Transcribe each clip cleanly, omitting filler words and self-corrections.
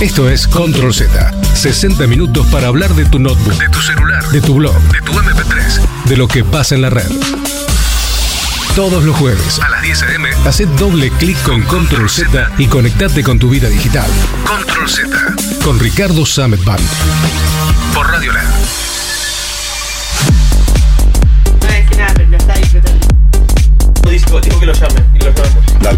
Esto es Control Z. 60 minutos para hablar de tu notebook, de tu celular, de tu blog, de tu MP3, de lo que pasa en la red. Todos los jueves a las 10 a.m. haced doble clic con Control Z y conectate con tu vida digital. Control Z con Ricardo Samet Band por Radio Land. No decir nada, pero lo está disfrutando. Digo que lo llame y lo llamemos. Dale.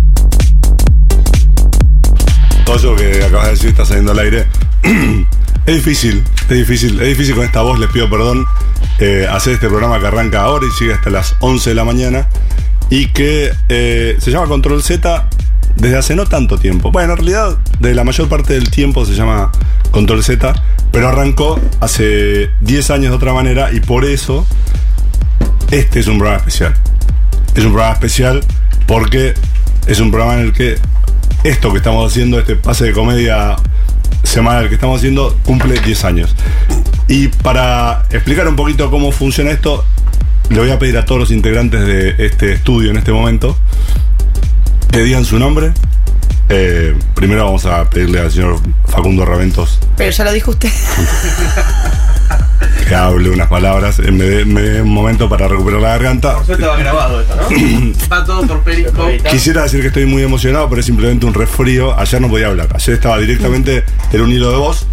Todo eso que acabas de decir está saliendo al aire. Es difícil con esta voz, les pido perdón, hacer este programa que arranca ahora y sigue hasta las 11 de la mañana y que se llama Control Z desde hace no tanto tiempo. Bueno, en realidad, de la mayor parte del tiempo se llama Control Z, pero arrancó hace 10 años de otra manera y por eso este es un programa especial. Es un programa especial porque es un programa en el que esto que estamos haciendo, este pase de comedia semanal que estamos haciendo, cumple 10 años. Y para explicar un poquito cómo funciona esto, le voy a pedir a todos los integrantes de este estudio en este momento que digan su nombre. Primero vamos a pedirle al señor Facundo Raventos. Pero ya lo dijo usted. Que hable unas palabras, me dé un momento para recuperar la garganta. Por suerte va grabado esto, ¿no? Va todo por Periscope. Quisiera decir que estoy muy emocionado, pero es simplemente un resfrío. Ayer no podía hablar, ayer estaba directamente en un hilo de voz.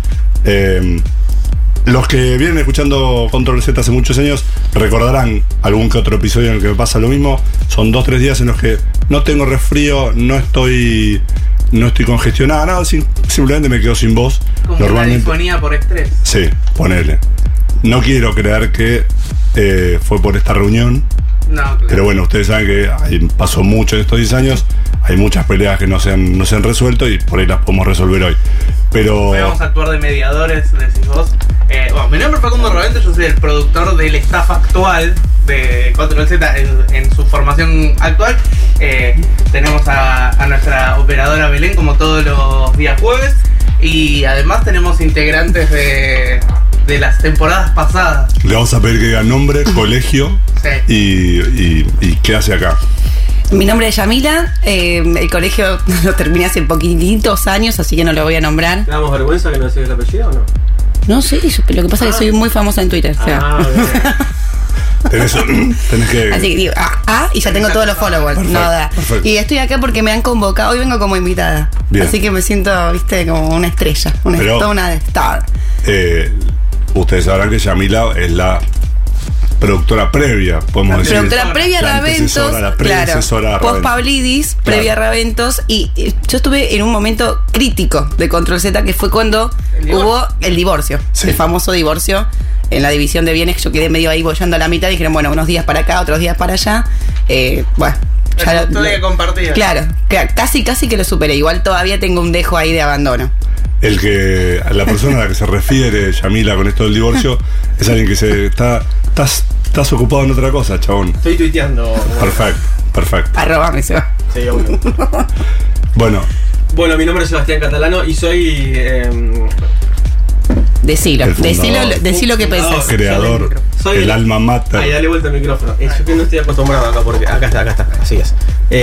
Los que vienen escuchando Control Z hace muchos años recordarán algún que otro episodio en el que me pasa lo mismo. Son 2-3 días en los que no tengo resfrío, no estoy congestionada, nada, simplemente me quedo sin voz. Como Normalmente, una disfonía por estrés. Sí, ponele. No quiero creer que fue por esta reunión. No, claro. Pero bueno, ustedes saben que pasó mucho en estos 10 años. Hay muchas peleas que no se han resuelto y por ahí las podemos resolver hoy. Pero Hoy vamos a actuar de mediadores, decís vos. Bueno, mi nombre es Facundo Raventos, yo soy el productor del staff actual de Control Z en su formación actual. Tenemos a nuestra operadora Belén como todos los días jueves. Y además tenemos integrantes de las temporadas pasadas. le vamos a pedir que diga nombre, colegio y qué hace acá. Mi nombre es Yamila, el colegio lo terminé hace poquititos años, así que no lo voy a nombrar. ¿Te damos vergüenza que no decís el apellido o no? No sé, lo que pasa es que soy muy famosa en Twitter. O sea. Tenés que... Así que digo, y ya tengo todos los followers. Perfecto, No da. perfecto. Y estoy acá porque me han convocado, hoy vengo como invitada. Bien. Así que me siento, viste, como una estrella, toda una star. Ustedes sabrán que Yamila es la productora previa, podemos decir. Productora previa a la Raventos, antecesora, la predecesora claro, a post Raventos. Pavlidis, previa a Raventos, y yo estuve en un momento crítico de Control Z, que fue cuando hubo el divorcio, Sí. el famoso divorcio en la división de bienes. Yo quedé medio ahí bollando a la mitad y dijeron, bueno, unos días para acá, otros días para allá. Bueno, La historia compartida. Claro, casi que lo superé. Igual todavía tengo un dejo ahí de abandono. La persona a la que se refiere Yamila con esto del divorcio es alguien que estás ocupado en otra cosa, chabón. Estoy tuiteando. Perfecto. Arrobame, se va. Sí, obvio. Bueno, Mi nombre es Sebastián Catalano y soy... Decilo El fundador. decilo que pensás. creador, Soy el alma mater. Ay, dale vuelta al micrófono. Yo que no estoy acostumbrado acá porque... Acá está. Así es.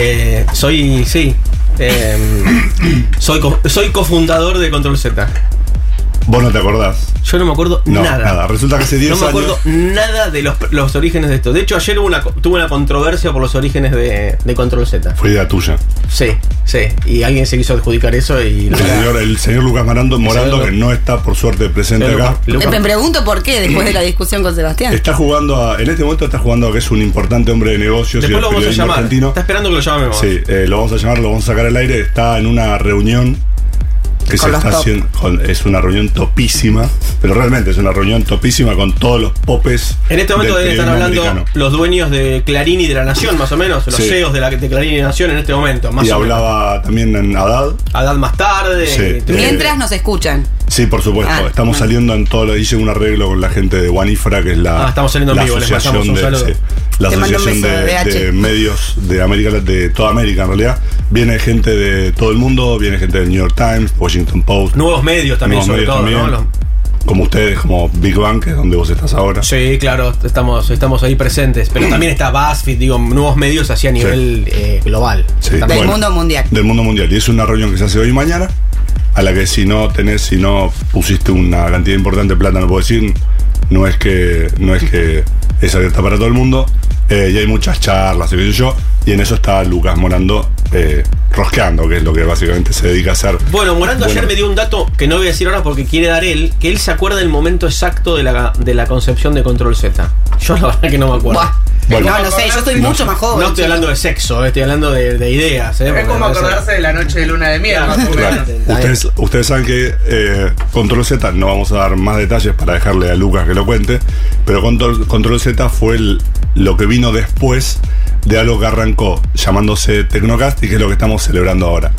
Soy cofundador de Control Z. Vos no te acordás. Yo no me acuerdo No, nada. Resulta que hace 10 No me años. acuerdo nada de los orígenes de esto. De hecho, ayer tuve una controversia por los orígenes de Control Z. Fue idea tuya. Sí. Y alguien se quiso adjudicar eso y... El señor Lucas Morando, que no está por suerte presente acá. Me pregunto por qué, después de la discusión con Sebastián. Está jugando en este momento está jugando a que es un importante hombre de negocios Después y del lo vamos a periodismo llamar. argentino. Está esperando que lo llamemos. Sí, lo vamos a llamar, lo vamos a sacar al aire. Está en una reunión que Con se los está top. haciendo. Es una reunión topísima, pero realmente es una reunión topísima con todos los popes. En este momento del deben estar periodismo hablando americano. los dueños de Clarín y de La Nación, más o menos. Los Sí. CEOs de Clarín y de Nación en este momento. Más Y o menos. hablaba también en Haddad. Haddad más tarde. Sí. Mientras nos escuchan. Sí, por supuesto. Estamos saliendo en todo. Hice un arreglo con la gente de Wanifra, que es la, estamos saliendo en la vivo, les asociación mandamos un saludo. la Te mando un asociación beso, de DH. medios de América, de toda América en realidad. Viene gente de todo el mundo, viene gente del New York Times, Washington Post. Nuevos medios también, Nuevos sobre medios todo, también. ¿no? Como ustedes, como Big Bang, que es donde vos estás ahora. Sí, claro, estamos ahí presentes. Pero también está BuzzFeed, nuevos medios así a nivel global. Sí. Del Bueno, mundo mundial. Del mundo mundial. Y es una reunión que se hace hoy y mañana. a la que si no pusiste una cantidad importante de plata, no puedo decir, no es que es abierta para todo el mundo, y hay muchas charlas, y qué sé yo, y en eso está Lucas Morando rosqueando, que es lo que básicamente se dedica a hacer. Bueno, Morando ayer me dio un dato que no voy a decir ahora porque quiere dar él, que él se acuerda del momento exacto de la concepción de Control Z. Yo la verdad que no me acuerdo. Buah. Bueno. No sé, yo estoy mucho más joven. No estoy hablando de sexo, estoy hablando de ideas. Es como acordarse de la noche de luna de miel, más o menos. Ustedes saben que Control Z, no vamos a dar más detalles para dejarle a Lucas que lo cuente, pero Control Z fue lo que vino después de algo que arrancó llamándose Tecnocast y que es lo que estamos celebrando ahora.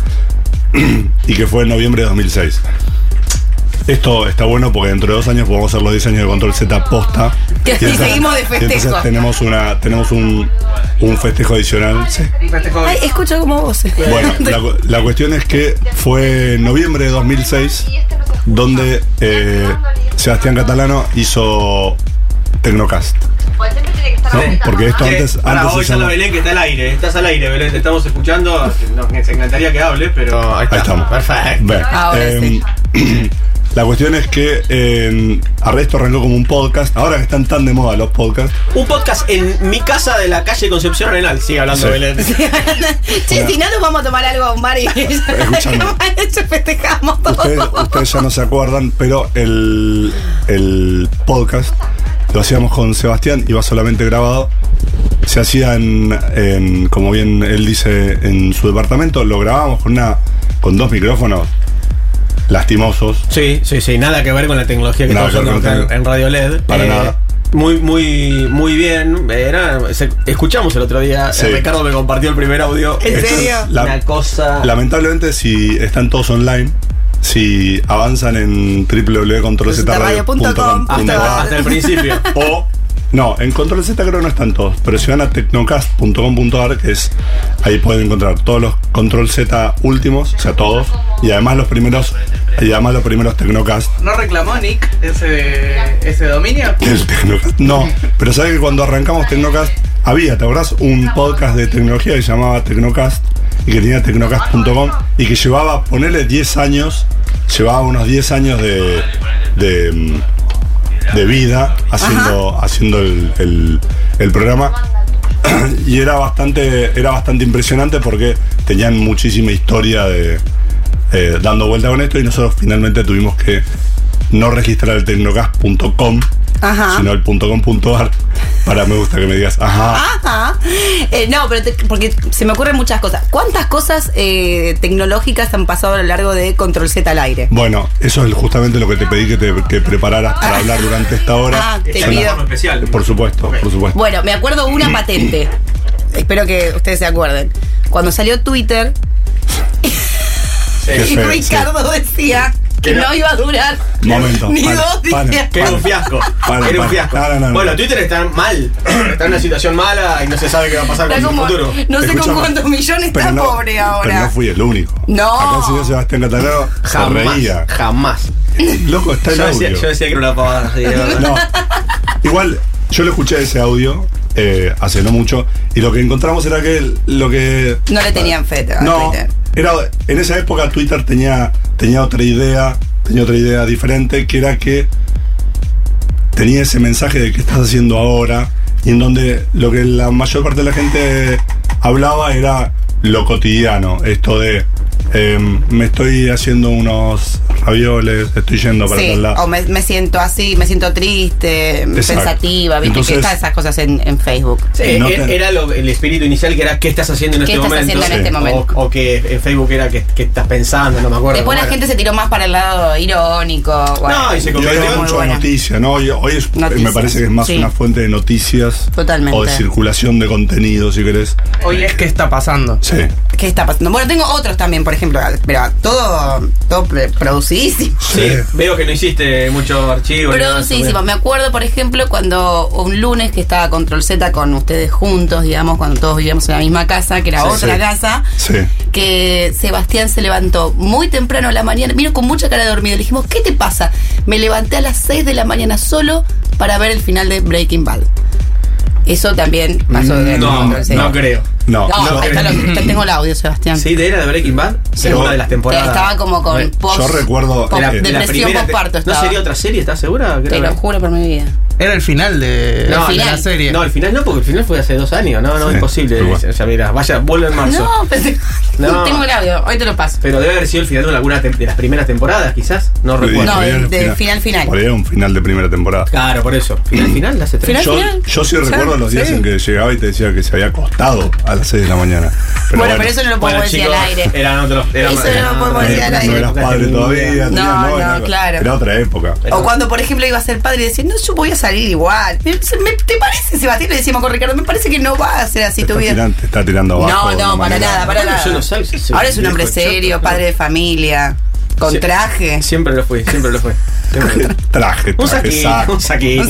Y que fue en noviembre de 2006. Esto está bueno porque dentro de 2 años podemos hacer los 10 años de Control Z posta. Y seguimos de festejo. Entonces tenemos un festejo adicional. Sí. Ay, escucho como vos. Bueno, la cuestión es que fue en noviembre de 2006 donde Sebastián Catalano hizo Tecnocast. ¿No? Porque esto antes hoy se está Belén que está al aire. Estás al aire, Belén, te estamos escuchando. Nos encantaría que hable, pero ahí estamos. Perfecto. Bien. Ahora sí. La cuestión es que esto arrancó como un podcast. Ahora que están tan de moda los podcasts. Un podcast en mi casa de la calle Concepción Arenal. Sigue hablando Sí. Belén. Che, si no nos vamos a tomar algo a un bar y Escuchame. festejamos todo. Ustedes ya no se acuerdan, pero el podcast lo hacíamos con Sebastián, iba solamente grabado. Se hacía como bien él dice, en su departamento. Lo grabábamos con 2 micrófonos lastimosos. Sí, nada que ver con la tecnología que Nada estamos que ver usando con en Radio LED. Para nada. Muy bien. Escuchamos el otro día. Sí. Ricardo me compartió el primer audio. ¿En serio? Una cosa. Lamentablemente, si están todos online, si avanzan en www.controlzradio.com Hasta el principio. o no, en Control Z creo que no están todos, pero si van a tecnocast.com.ar, que es ahí pueden encontrar todos los Control Z últimos, o sea, todos, y además los primeros Tecnocast. ¿No reclamó Nick ese dominio? El Tecnocast. No, pero sabes que cuando arrancamos Tecnocast ¿te acordás? Un podcast de tecnología que se llamaba Tecnocast y que tenía tecnocast.com y que llevaba, ponele 10 años, llevaba unos 10 años de vida haciendo el programa. Y era bastante impresionante porque tenían muchísima historia dando vuelta con esto, y nosotros finalmente tuvimos que no registrar el tecnocast.com, sino el .com.ar. Me gusta que me digas Ajá. No, pero porque se me ocurren muchas cosas. ¿Cuántas cosas tecnológicas han pasado a lo largo de Control Z al aire? Bueno, eso es justamente lo que te pedí que prepararas para hablar durante esta hora. Te Son pido. las formas especiales. Por supuesto. Bueno, me acuerdo una patente. Espero que ustedes se acuerden. Cuando salió Twitter, Qué y feo, Ricardo decía que no iba a durar Momento, ni para, 2 días. para. Que era un fiasco. Era un fiasco. No. Bueno, Twitter está mal. Está en una situación mala y no se sabe qué va a pasar Está con su como, futuro. no sé con Escúchame, cuántos millones está pero no- pobre ahora. Pero no fui el único. No. Acá el señor Sebastián Catalano se reía. Jamás. Loco, está el Yo audio. decía que era una pavada. Sí, No. Igual, yo lo escuché ese audio hace no mucho, y lo que encontramos era que lo que. No le tenían fe a No, Twitter. en esa época Twitter tenía otra idea diferente, que era que tenía ese mensaje de qué estás haciendo ahora, y en donde lo que la mayor parte de la gente hablaba era lo cotidiano, esto de me estoy haciendo unos ravioles, estoy yendo para Sí, tal lado. o me siento así, me siento triste, pensativa, viste. Entonces, que están esas cosas en Facebook. Sí, No era el espíritu inicial, que era qué estás haciendo en ¿Qué este estás momento. haciendo en este momento? O que en Facebook era qué estás pensando, no me acuerdo. Después la cómo gente era. se tiró más para el lado irónico. Bueno, No, y se Y hoy convirtió hay en mucho de buena. noticias, ¿no? Hoy es, Noticias, me parece que es más sí. una fuente de noticias. Totalmente. O de circulación de contenido, si querés. Hoy es qué está pasando. Sí. ¿Qué está pasando? Bueno, tengo otros también, por ejemplo, pero todo producidísimo. Sí, veo que no hiciste mucho archivo. ni nada de eso, Producidísimo. Me acuerdo, por ejemplo, cuando un lunes que estaba Control Z con ustedes juntos, digamos, cuando todos vivíamos en la misma casa, que era otra sí. casa, Sí. que Sebastián se levantó muy temprano a la mañana, vino con mucha cara de dormido. Le dijimos, ¿qué te pasa? Me levanté a las 6 de la mañana solo para ver el final de Breaking Bad. Eso también pasó de No, Control Z. no creo. No, ahí está tengo el audio, Sebastián. Sí, era de Breaking Bad. Segunda de las temporadas. Estaba como con yo recuerdo depresión postparto. ¿No sería otra serie? ¿Estás segura? Te lo juro por mi vida. Era el final de la serie. No, el final no, porque el final fue hace 2 años. No, es imposible. O sea, mira, vuelve en marzo. No, tengo el audio, hoy te lo paso. Pero debe haber sido el final de alguna de las primeras temporadas, quizás. No recuerdo. No, de final. Por ahí era un final de primera temporada. Claro, por eso. Final, hace 3. Yo sí recuerdo los días en que llegaba y te decía que se había acostado a las 6 de la mañana. Pero eso no lo podemos decir al aire. Eran otros. Eso no lo podemos decir al aire. No eras padre todavía. No, claro. Era otra época. O cuando, por ejemplo, iba a ser padre y decía, no, yo voy a salir igual. ¿Te parece, Sebastián? Le decimos con Ricardo, me parece que no va a ser así tu vida. Te está tirando abajo. No, para nada. Ahora es un hombre serio, padre de familia, con traje. Siempre lo fue. Traje, un saquini.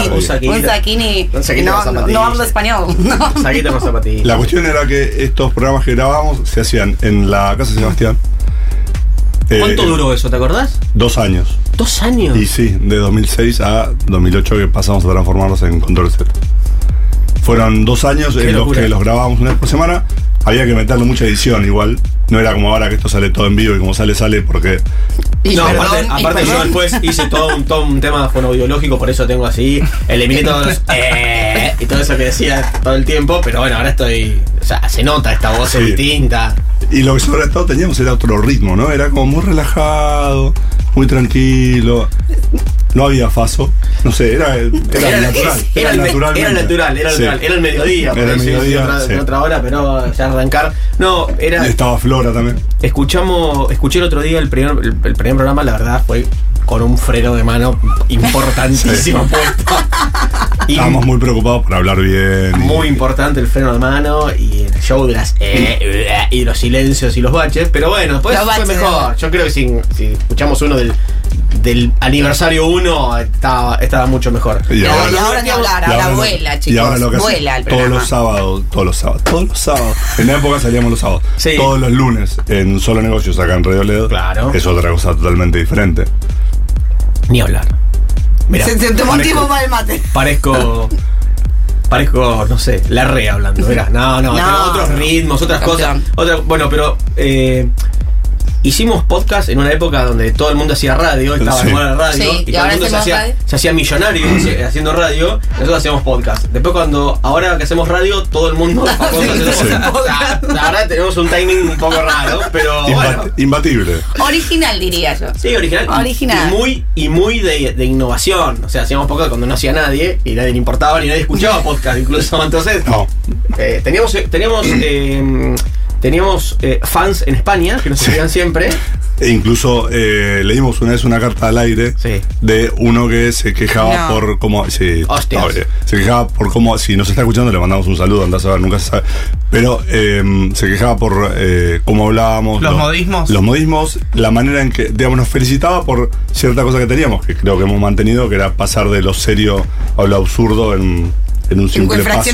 No hablo español. Un saquito con zapatillas. La cuestión era que estos programas que grabábamos se hacían en la casa de Sebastián. ¿Cuánto duró eso? ¿Te acordás? 2 años. 2 años. Y sí, de 2006 a 2008 que pasamos a transformarnos en Control Z. Fueron 2 años en los que los grabábamos una vez por semana. Había que meterle mucha edición igual. No era como ahora que esto sale todo en vivo y como sale porque... Aparte yo después hice todo un tema fonobiológico, por eso tengo así, eliminé todos los y todo eso que decía todo el tiempo, pero bueno, ahora estoy... O sea, se nota esta voz distinta. Y lo que sobre todo teníamos era otro ritmo, ¿no? Era como muy relajado, muy tranquilo. No había faso. No sé, era natural. Era natural. Era el mediodía. Era el mediodía. Otra hora, pero ya arrancar. No, era... Y estaba Flora también. Escuché el otro día el primer programa, la verdad, fue con un freno de mano importantísimo puesto. Estábamos muy preocupados por hablar bien. Muy importante el freno de mano y el show de las y los silencios y los baches. Pero bueno, después fue mejor. Yo creo que si escuchamos uno del aniversario 1 estaba mucho mejor. Y ahora ni hablar, ahora vuela, chicos. Y ahora lo que vuela el todos los sábados. En la época salíamos los sábados. Sí. Todos los lunes en Solo Negocios acá en Radio Ledo. Claro. Es otra cosa totalmente diferente. Ni hablar. Mirá, se tomó un tipo para el mate. Parezco, no sé, la re hablando. Mirá, no, otros ritmos, otras cosas. Bueno, pero hicimos podcast en una época donde todo el mundo hacía radio, estaba en la radio, y todo el mundo se hacía millonario haciendo radio. Nosotros hacíamos podcast. Después ahora que hacemos radio, todo el mundo ahora tenemos un timing un poco raro, pero imbatible. Original, diría yo. Sí, original. Y muy de innovación. O sea, hacíamos podcast cuando no hacía nadie y nadie le importaba ni nadie escuchaba podcast incluso. Entonces teníamos fans en España que nos escribían siempre. E incluso leímos una vez una carta al aire de uno que se quejaba por cómo. Sí, se quejaba por cómo. Si nos está escuchando, le mandamos un saludo, andás a ver, nunca se sabe. Pero se quejaba por cómo hablábamos. Los modismos. Los modismos, la manera en que, digamos, nos felicitaba por cierta cosa que teníamos, que creo que hemos mantenido, que era pasar de lo serio a lo absurdo en un simple paso.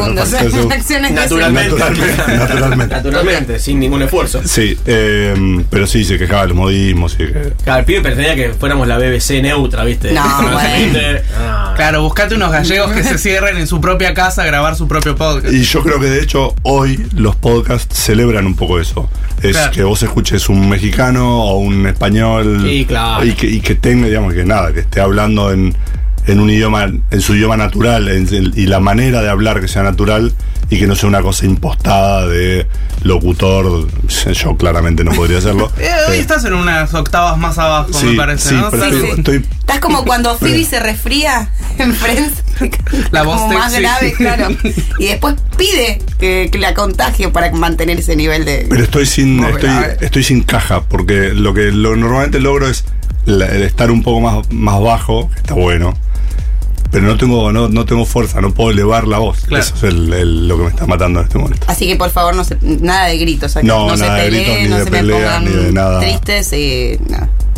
Naturalmente, sin ningún esfuerzo. Sí, pero sí, se quejaba de los modismos. Claro, el pibe pretendía que fuéramos la BBC neutra, ¿viste? Claro, buscate unos gallegos que se cierren en su propia casa a grabar su propio podcast. Y yo creo que de hecho hoy los podcasts celebran un poco eso. Es que vos escuches un mexicano o un español. Sí, claro. Y que tenga, digamos, que esté hablando en un idioma, en su idioma natural, y la manera de hablar que sea natural y que no sea una cosa impostada de locutor. Yo claramente no podría hacerlo. Hoy estás en unas octavas más abajo, me parece, ¿no? Estás como cuando Phoebe se resfría en Friends. La voz como más grave, claro. Y después pide que la contagio para mantener ese nivel de... Pero estoy sin caja, porque lo que normalmente logro es estar un poco más bajo, que está bueno. Pero no tengo fuerza, no puedo elevar la voz. Claro. Eso es lo que me está matando en este momento. Así que por favor, nada de gritos acá. No se peleen, no se me pongan ni de nada. Tristes y nada.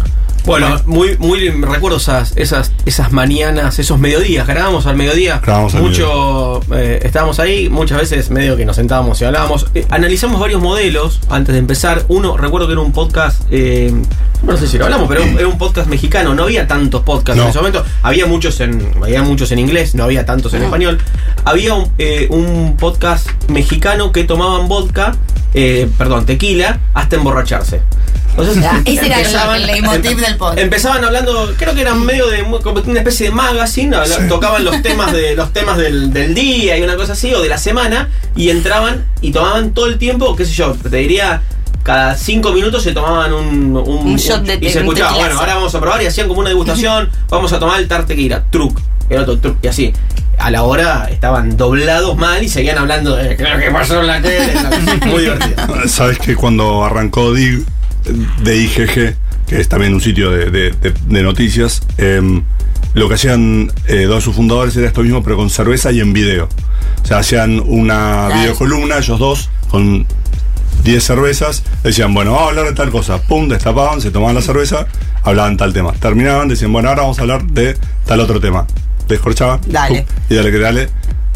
Bueno, muy recuerdo esas mañanas, esos mediodías, grabábamos al mediodía. Estábamos ahí, muchas veces medio que nos sentábamos y hablábamos. Analizamos varios modelos antes de empezar. Uno, recuerdo que era un podcast, no sé si lo hablamos, pero era un podcast mexicano. No había tantos podcasts en ese momento. Había muchos en inglés, no había tantos en español. Había un podcast mexicano que tomaban vodka, tequila, hasta emborracharse. Entonces, ese era el leitmotiv del podcast. Empezaban hablando, creo que eran medio de como una especie de magazine, tocaban los temas del día y una cosa así, o de la semana, y entraban y tomaban todo el tiempo, qué sé yo, te diría, cada 5 minutos se tomaban un shot de y se escuchaba, bueno, ahora vamos a probar, y hacían como una degustación, vamos a tomar el tequila, truc, el otro truc, y así. A la hora estaban doblados mal y seguían hablando de qué pasó en la tele. Muy divertido. Sabes que cuando arrancó DIG, de IGG, que es también un sitio de noticias, lo que hacían dos de sus fundadores era esto mismo, pero con cerveza y en video. O sea, hacían una videocolumna, ellos dos, con 10 cervezas, decían, bueno, vamos a hablar de tal cosa, pum, destapaban, se tomaban la cerveza, hablaban tal tema, terminaban, decían, bueno, ahora vamos a hablar de tal otro tema, descorchaban, dale, pum, y dale que dale.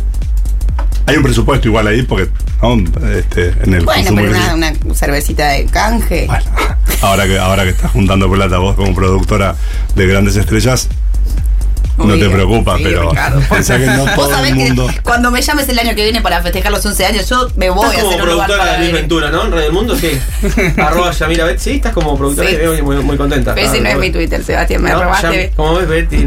Hay un presupuesto igual ahí, porque en el consumo, pero una cervecita de canje. Bueno, ahora que estás juntando plata vos como productora de grandes estrellas, no te preocupa, sí, pero pensá que no todo el mundo. Cuando me llames el año que viene para festejar los 11 años, yo me voy a hacer un lugar. Estás como productora de Luis Ventura, ¿no? En Radio del Mundo, sí. @YamiraBetty, sí, estás como productora, sí. Muy contenta. Pero ese no es mi Twitter, Sebastián, me robaste. ¿Cómo ves, Betty?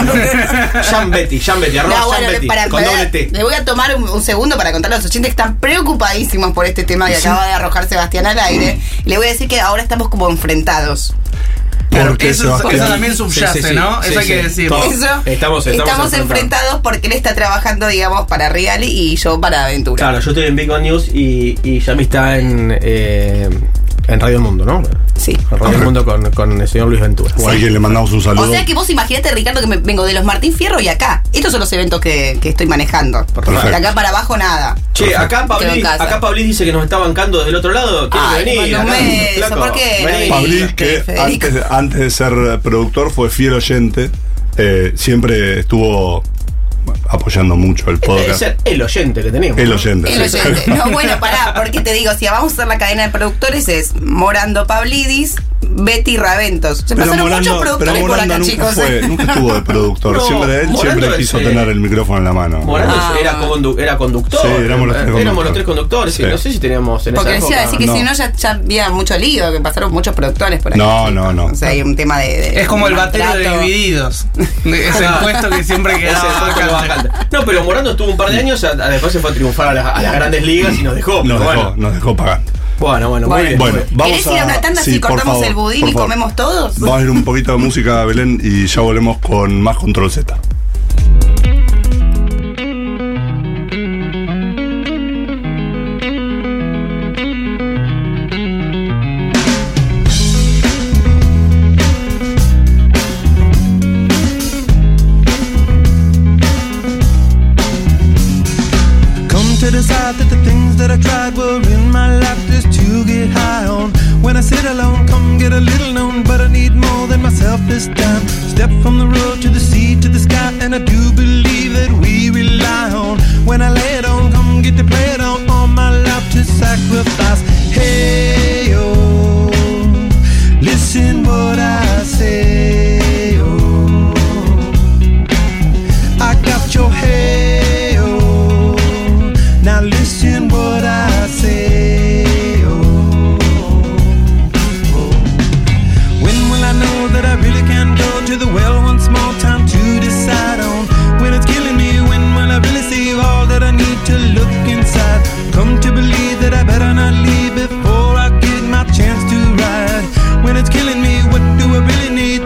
Betty, @Betty, con doble T. Le voy a tomar un segundo para contarle a los oyentes que están preocupadísimos por este tema que acaba de arrojar Sebastián al aire. Le voy a decir que ahora estamos como enfrentados. Porque eso también subyace, ¿no? Eso hay que decirlo. Estamos enfrentados porque él está trabajando, digamos, para Real y yo para Aventura. Claro, yo estoy en Big One News y Yami está en Radio El Mundo, ¿no? Sí. En Radio El Mundo con el señor Luis Ventura. O a alguien le mandamos un saludo. O sea que vos imaginate, Ricardo, que me vengo de los Martín Fierro y acá. Estos son los eventos que estoy manejando. De acá para abajo nada. Che, acá Pablis dice que nos está bancando del otro lado. Tiene que venir. ¿Por qué? Pablis, que antes de ser productor fue fiel oyente. Siempre estuvo apoyando mucho el podcast. Es el oyente que teníamos. El oyente. No, bueno, pará, porque te digo, si vamos a hacer la cadena de productores es Morando Pavlidis, Betty Raventos. Se pasaron muchos productores por acá, chicos. Nunca estuvo de productor. No, siempre él quiso tener el micrófono en la mano. Morando era conductor. Sí, éramos los tres conductores. Sí. No sé si teníamos en porque esa época. Porque decía que si no ya había mucho lío, que pasaron muchos productores por aquí. No. O sea, hay un tema de es como el batero de Divididos. Es el puesto que siempre quedaba. No, pero Morando estuvo un par de años, después se fue a triunfar a las grandes ligas y nos dejó. Nos dejó pagando. Bueno, muy bien. Bueno, vamos ¿querés ir a una tanda si cortamos el budín y comemos todos? Vamos a ir un poquito de música, Belén, y ya volvemos con más Control Z. That the things that I tried were in my life just to get high on. When I sit alone, come get a little known, but I need more than myself this time. Step from the road to the sea to the sky, and I do believe that we rely on. When I lay it on, come get to play it on, all my life to sacrifice. Hey, oh, listen what I say, oh, I got your hey, oh. Now listen what I say, oh, oh. When will I know that I really can go to the well once more? Time to decide on when it's killing me. When will I really see all that I need to look inside? Come to believe that I better not leave before I get my chance to ride. When it's killing me, what do I really need?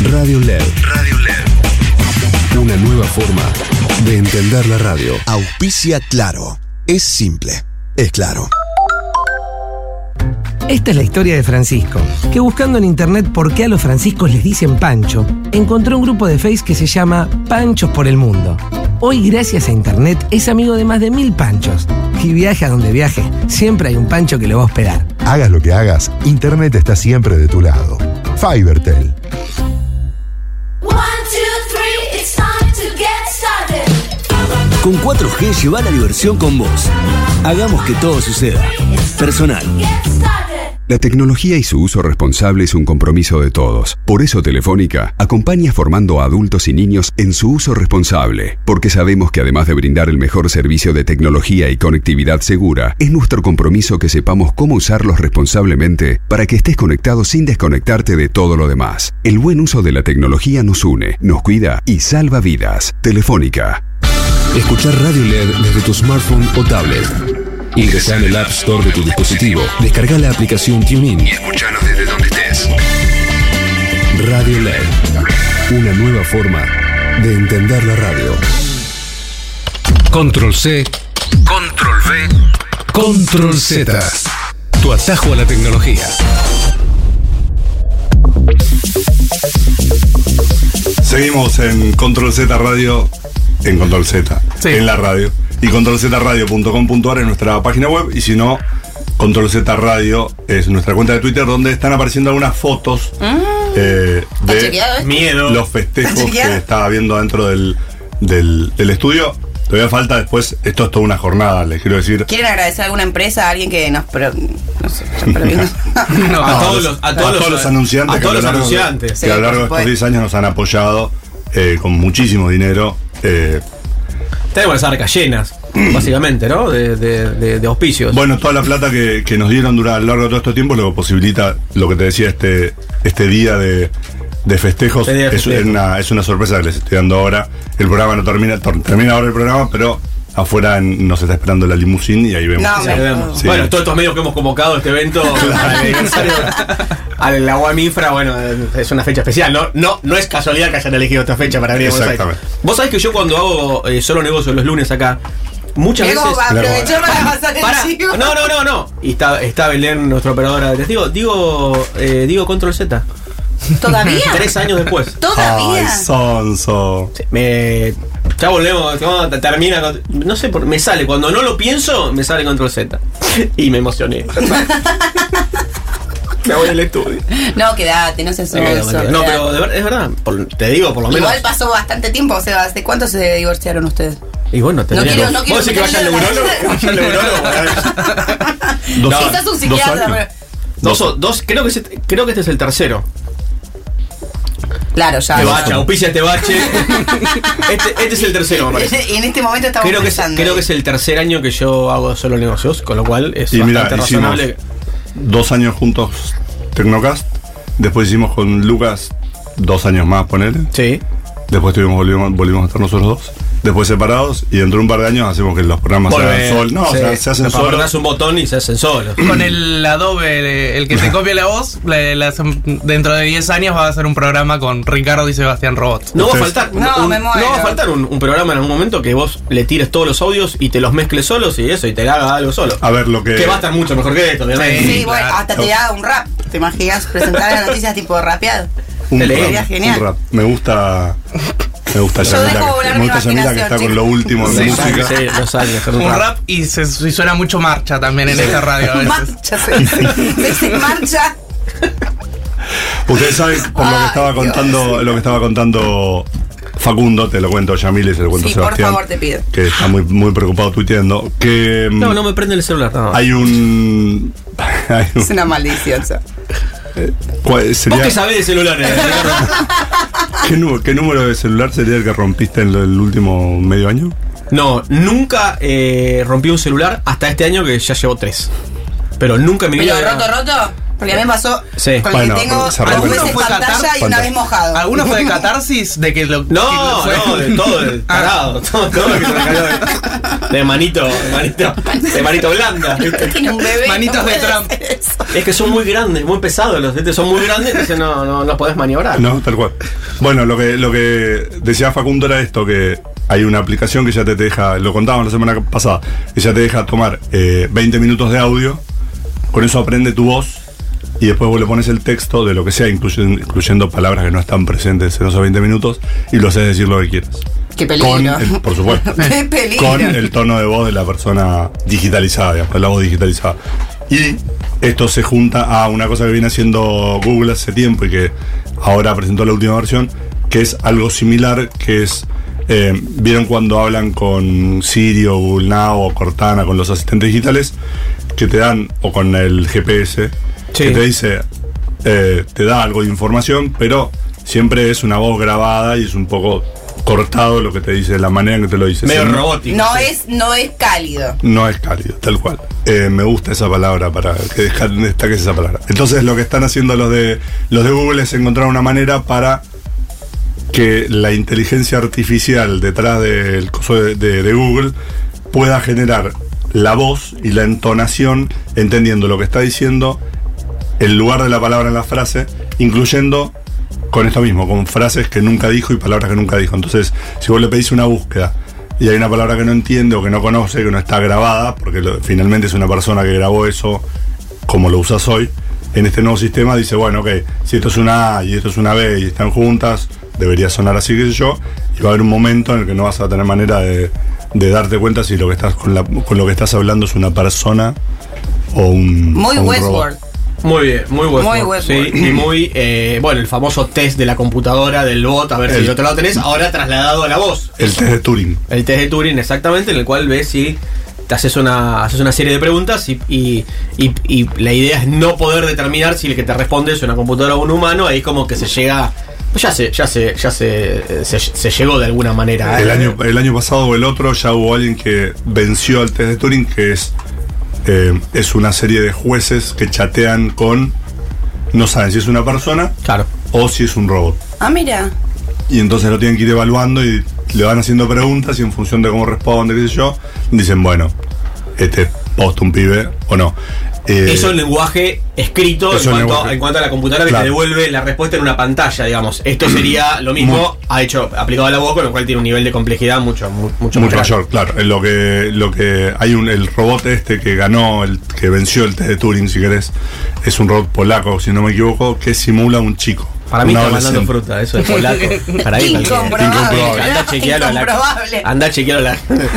Radio LED. Radio LED. Una nueva forma de entender la radio. Auspicia Claro. Es simple. Es claro. Esta es la historia de Francisco, que buscando en internet por qué a los franciscos les dicen Pancho, encontró un grupo de Face que se llama Panchos por el Mundo. Hoy, gracias a internet, es amigo de más de 1000 panchos. Y viaje a donde viaje, siempre hay un pancho que lo va a hospedar. Hagas lo que hagas, internet está siempre de tu lado. Fivertel. 1, 2, 3, it's time to get started. Con 4G lleva la diversión con vos. Hagamos que todo suceda. Personal. La tecnología y su uso responsable es un compromiso de todos. Por eso Telefónica acompaña formando a adultos y niños en su uso responsable. Porque sabemos que además de brindar el mejor servicio de tecnología y conectividad segura, es nuestro compromiso que sepamos cómo usarlos responsablemente para que estés conectado sin desconectarte de todo lo demás. El buen uso de la tecnología nos une, nos cuida y salva vidas. Telefónica. Escuchar Radio LED desde tu smartphone o tablet. Ingresa en el App Store de tu dispositivo, descarga la aplicación TuneIn y escuchanos desde donde estés. Radio LED, una nueva forma de entender la radio. Control C, Control V, Control Z. Tu atajo a la tecnología. Seguimos en Control Z Radio, en Control Z, sí, en la radio. Y controlzradio.com.ar es nuestra página web. Y si no, Control Z Radio es nuestra cuenta de Twitter, donde están apareciendo algunas fotos de miedo, los festejos que estaba viendo dentro del estudio. Todavía falta después, esto es toda una jornada, les quiero decir. ¿Quieren agradecer a alguna empresa, a alguien que nos... no sé, a todos los anunciantes. A todos los anunciantes. Que a lo largo de estos 10 años nos han apoyado con muchísimo dinero. Tenemos las arcas llenas, básicamente, ¿no? De auspicios. Bueno, toda la plata que nos dieron a lo largo de todo este tiempo lo que posibilita, lo que te decía, este día de festejos. Es una sorpresa que les estoy dando ahora. El programa no termina ahora el programa, pero afuera nos está esperando la limusín y ahí vemos. Sí. Bueno, todos estos medios que hemos convocado a este evento para el aniversario a la UAM Infra, bueno, es una fecha especial, no es casualidad que hayan elegido esta fecha para venir a Buenos Aires. Vos sabés que yo cuando hago solo negocio los lunes acá, muchas veces... No. Y está Belén, nuestra operadora de testigos. Digo Control Z. ¿Todavía? 3 años después. ¿Todavía? Ay, sonso. Ya volvemos, termina. No sé, me sale. Cuando no lo pienso, me sale Control Z. Y me emocioné. Me voy al estudio. No, quédate, no seas sonso. No, pero es verdad. Te digo, por lo menos. Igual pasó bastante tiempo. O sea, ¿hace cuánto se divorciaron ustedes? Y bueno, no quiero ¿vos decís que vaya al neurólogo? Quizás un psiquiatra, pero... Dos, creo que este es el tercero. Claro, ya. Tebache, auspicia Tebache. Este es el tercero, me parece. Y en este momento estamos creo que es el tercer año que yo hago solo negocios, con lo cual es bastante razonable. 2 años juntos Tecnocast. Después hicimos con Lucas 2 años más, ponele. Sí. Después volvimos a estar nosotros dos. Después separados. Y dentro de un par de años hacemos que los programas se hagan solos. No, sí, se hacen solos. Apretás un botón y se hacen solos. Con el Adobe, el que te copia la voz, dentro de 10 años va a hacer un programa con Ricardo y Sebastián Robot. No va a faltar. No va a faltar un programa en algún momento que vos le tires todos los audios y te los mezcles solos y eso, y te haga algo solo. A ver, lo que va a estar mucho mejor que esto, obviamente. Sí, bueno, hasta te haga un rap. ¿Te imaginas presentar las noticias tipo rapeado? Sería genial. Un rap. Me gusta Yamila que está con lo último de música. Un rap y suena mucho marcha también en esta radio a veces. Marcha, se marcha. Ustedes saben por lo que estaba contando Facundo, te lo cuento Yamila y se lo cuento Sebastián. Por favor, te pido. Que está muy, muy preocupado tuiteando. Que no me prende el celular. No. Hay un es una maldición. ¿Vos qué sabés de celulares? ¿Qué número de celular sería el que rompiste en el último medio año? No, nunca rompí un celular hasta este año que ya llevo 3. Pero nunca en mi vida. ¿Pero roto? Porque a mí me pasó con Bueno, el que tengo se dos rompe. veces pantalla y una vez mojado. ¿Alguno fue de catarsis? De que lo. No, que no, de todo, de tarado. Todo lo que se recargó de manito blanda. Tiene un bebé. Manitos de Trump. Es que son muy grandes, muy pesados, los dientes son muy grandes, entonces no podés maniobrar. No, tal cual. Bueno, lo que decía Facundo era esto, que hay una aplicación que ya te deja, lo contábamos la semana pasada, que ya te deja tomar 20 minutos de audio, con eso aprende tu voz y después vos le pones el texto de lo que sea, incluyendo palabras que no están presentes en esos 20 minutos, y lo haces decir lo que quieras. Qué peligro. Por supuesto. Qué peligro. Con el tono de voz de la persona digitalizada, digamos, la voz digitalizada. Y esto se junta a una cosa que viene haciendo Google hace tiempo y que ahora presentó la última versión, que es algo similar, que es, ¿vieron cuando hablan con Siri o Google Now o Cortana, con los asistentes digitales, que te dan, o con el GPS, que te dice, te da algo de información, pero siempre es una voz grabada y es un poco cortado lo que te dice, la manera en que te lo dice. Medio robótico. No es cálido. No es cálido, tal cual. Me gusta esa palabra, para que destaques esa palabra. Entonces lo que están haciendo los de Google es encontrar una manera para que la inteligencia artificial detrás del coso de Google pueda generar la voz y la entonación, entendiendo lo que está diciendo, el lugar de la palabra en la frase, incluyendo con esto mismo, con frases que nunca dijo y palabras que nunca dijo. Entonces, si vos le pedís una búsqueda y hay una palabra que no entiende o que no conoce, que no está grabada, porque finalmente es una persona que grabó eso como lo usas hoy, en este nuevo sistema dice, bueno, ok, si esto es una A y esto es una B y están juntas, debería sonar así, qué sé yo, y va a haber un momento en el que no vas a tener manera de darte cuenta si lo que estás con lo que estás hablando es una persona o un Muy o un Westworld. robot. Muy bien, muy bueno. Muy Westworld. Sí, y muy, bueno, el famoso test de la computadora, del bot, a ver si del otro lado tenés, ahora trasladado a la voz. El test de Turing. El test de Turing, exactamente, en el cual ves si te haces una serie de preguntas y la idea es no poder determinar si el que te responde es una computadora o un humano, ahí como que se llega. Pues se llegó de alguna manera. El año pasado o el otro ya hubo alguien que venció al test de Turing, que es una serie de jueces que chatean con, no saben si es una persona, claro, o si es un robot. Ah, mira. Y entonces lo tienen que ir evaluando y le van haciendo preguntas y en función de cómo responde, qué sé yo, dicen, bueno, post un pibe o no. Eso es lenguaje escrito en cuanto a la computadora que te devuelve la respuesta en una pantalla, digamos. Esto sería lo mismo, aplicado a la voz, con lo cual tiene un nivel de complejidad mucho mayor, claro. Lo que hay el robot que ganó, que venció el test de Turing, si querés, es un robot polaco, si no me equivoco, que simula un chico. Para mí está mandando fruta, eso es polaco. Para mí incomprobable. Anda a chequearlo.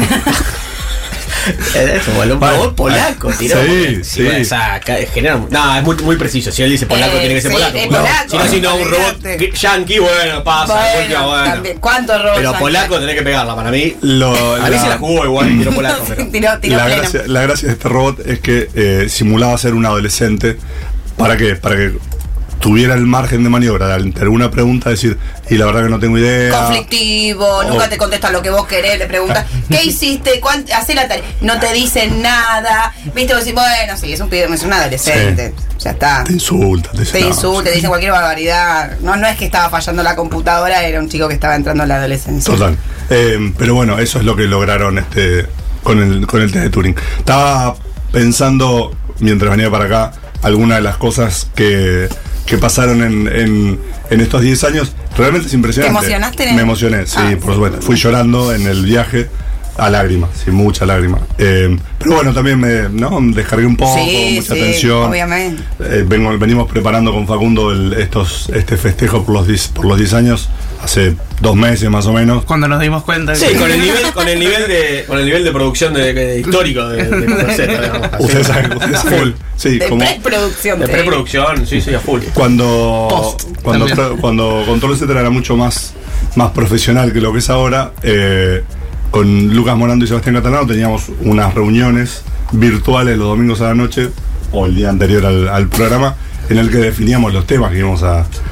Es un robot polaco, tiró. Sí. Bueno, no, es muy preciso. Si él dice polaco, tiene que ser polaco. Si no, un robot yankee, bueno, pasa. Bueno. ¿Cuántos robots? Pero polaco tenés que pegarla. Para mí, a mí se la jugó igual y tiró polaco. La gracia de este robot es que simulaba ser un adolescente. ¿Para qué? Para que tuviera el margen de maniobra ante alguna pregunta, decir, y la verdad que no tengo idea. Nunca te contesta lo que vos querés, le preguntas, ¿qué hiciste? Hacé la tarea. No te dicen nada. Viste, vos decís, bueno, sí, es un adolescente. Sí. Ya está. Te insulta, te dicen cualquier barbaridad. No es que estaba fallando la computadora, era un chico que estaba entrando a la adolescencia. Total. Pero bueno, eso es lo que lograron con el test de Turing. Estaba pensando, mientras venía para acá, algunas de las cosas que pasaron en estos 10 años. Realmente es impresionante. ¿Te emocionaste? Me emocioné, sí, por supuesto. Fui llorando en el viaje a lágrimas, sí, mucha lágrima. Pero bueno, también me descargué un poco, mucha tensión. Obviamente. Venimos preparando con Facundo este festejo por los 10 años hace 2 meses más o menos. Cuando nos dimos cuenta. Sí, con el nivel de producción histórico de Conoceta, digamos. Ustedes saben, full. Sí, de preproducción. De preproducción, sí, a full. Cuando Control Z era mucho más profesional que lo que es ahora, con Lucas Morando y Sebastián Catalano teníamos unas reuniones virtuales los domingos a la noche o el día anterior al programa, en el que definíamos los temas que íbamos a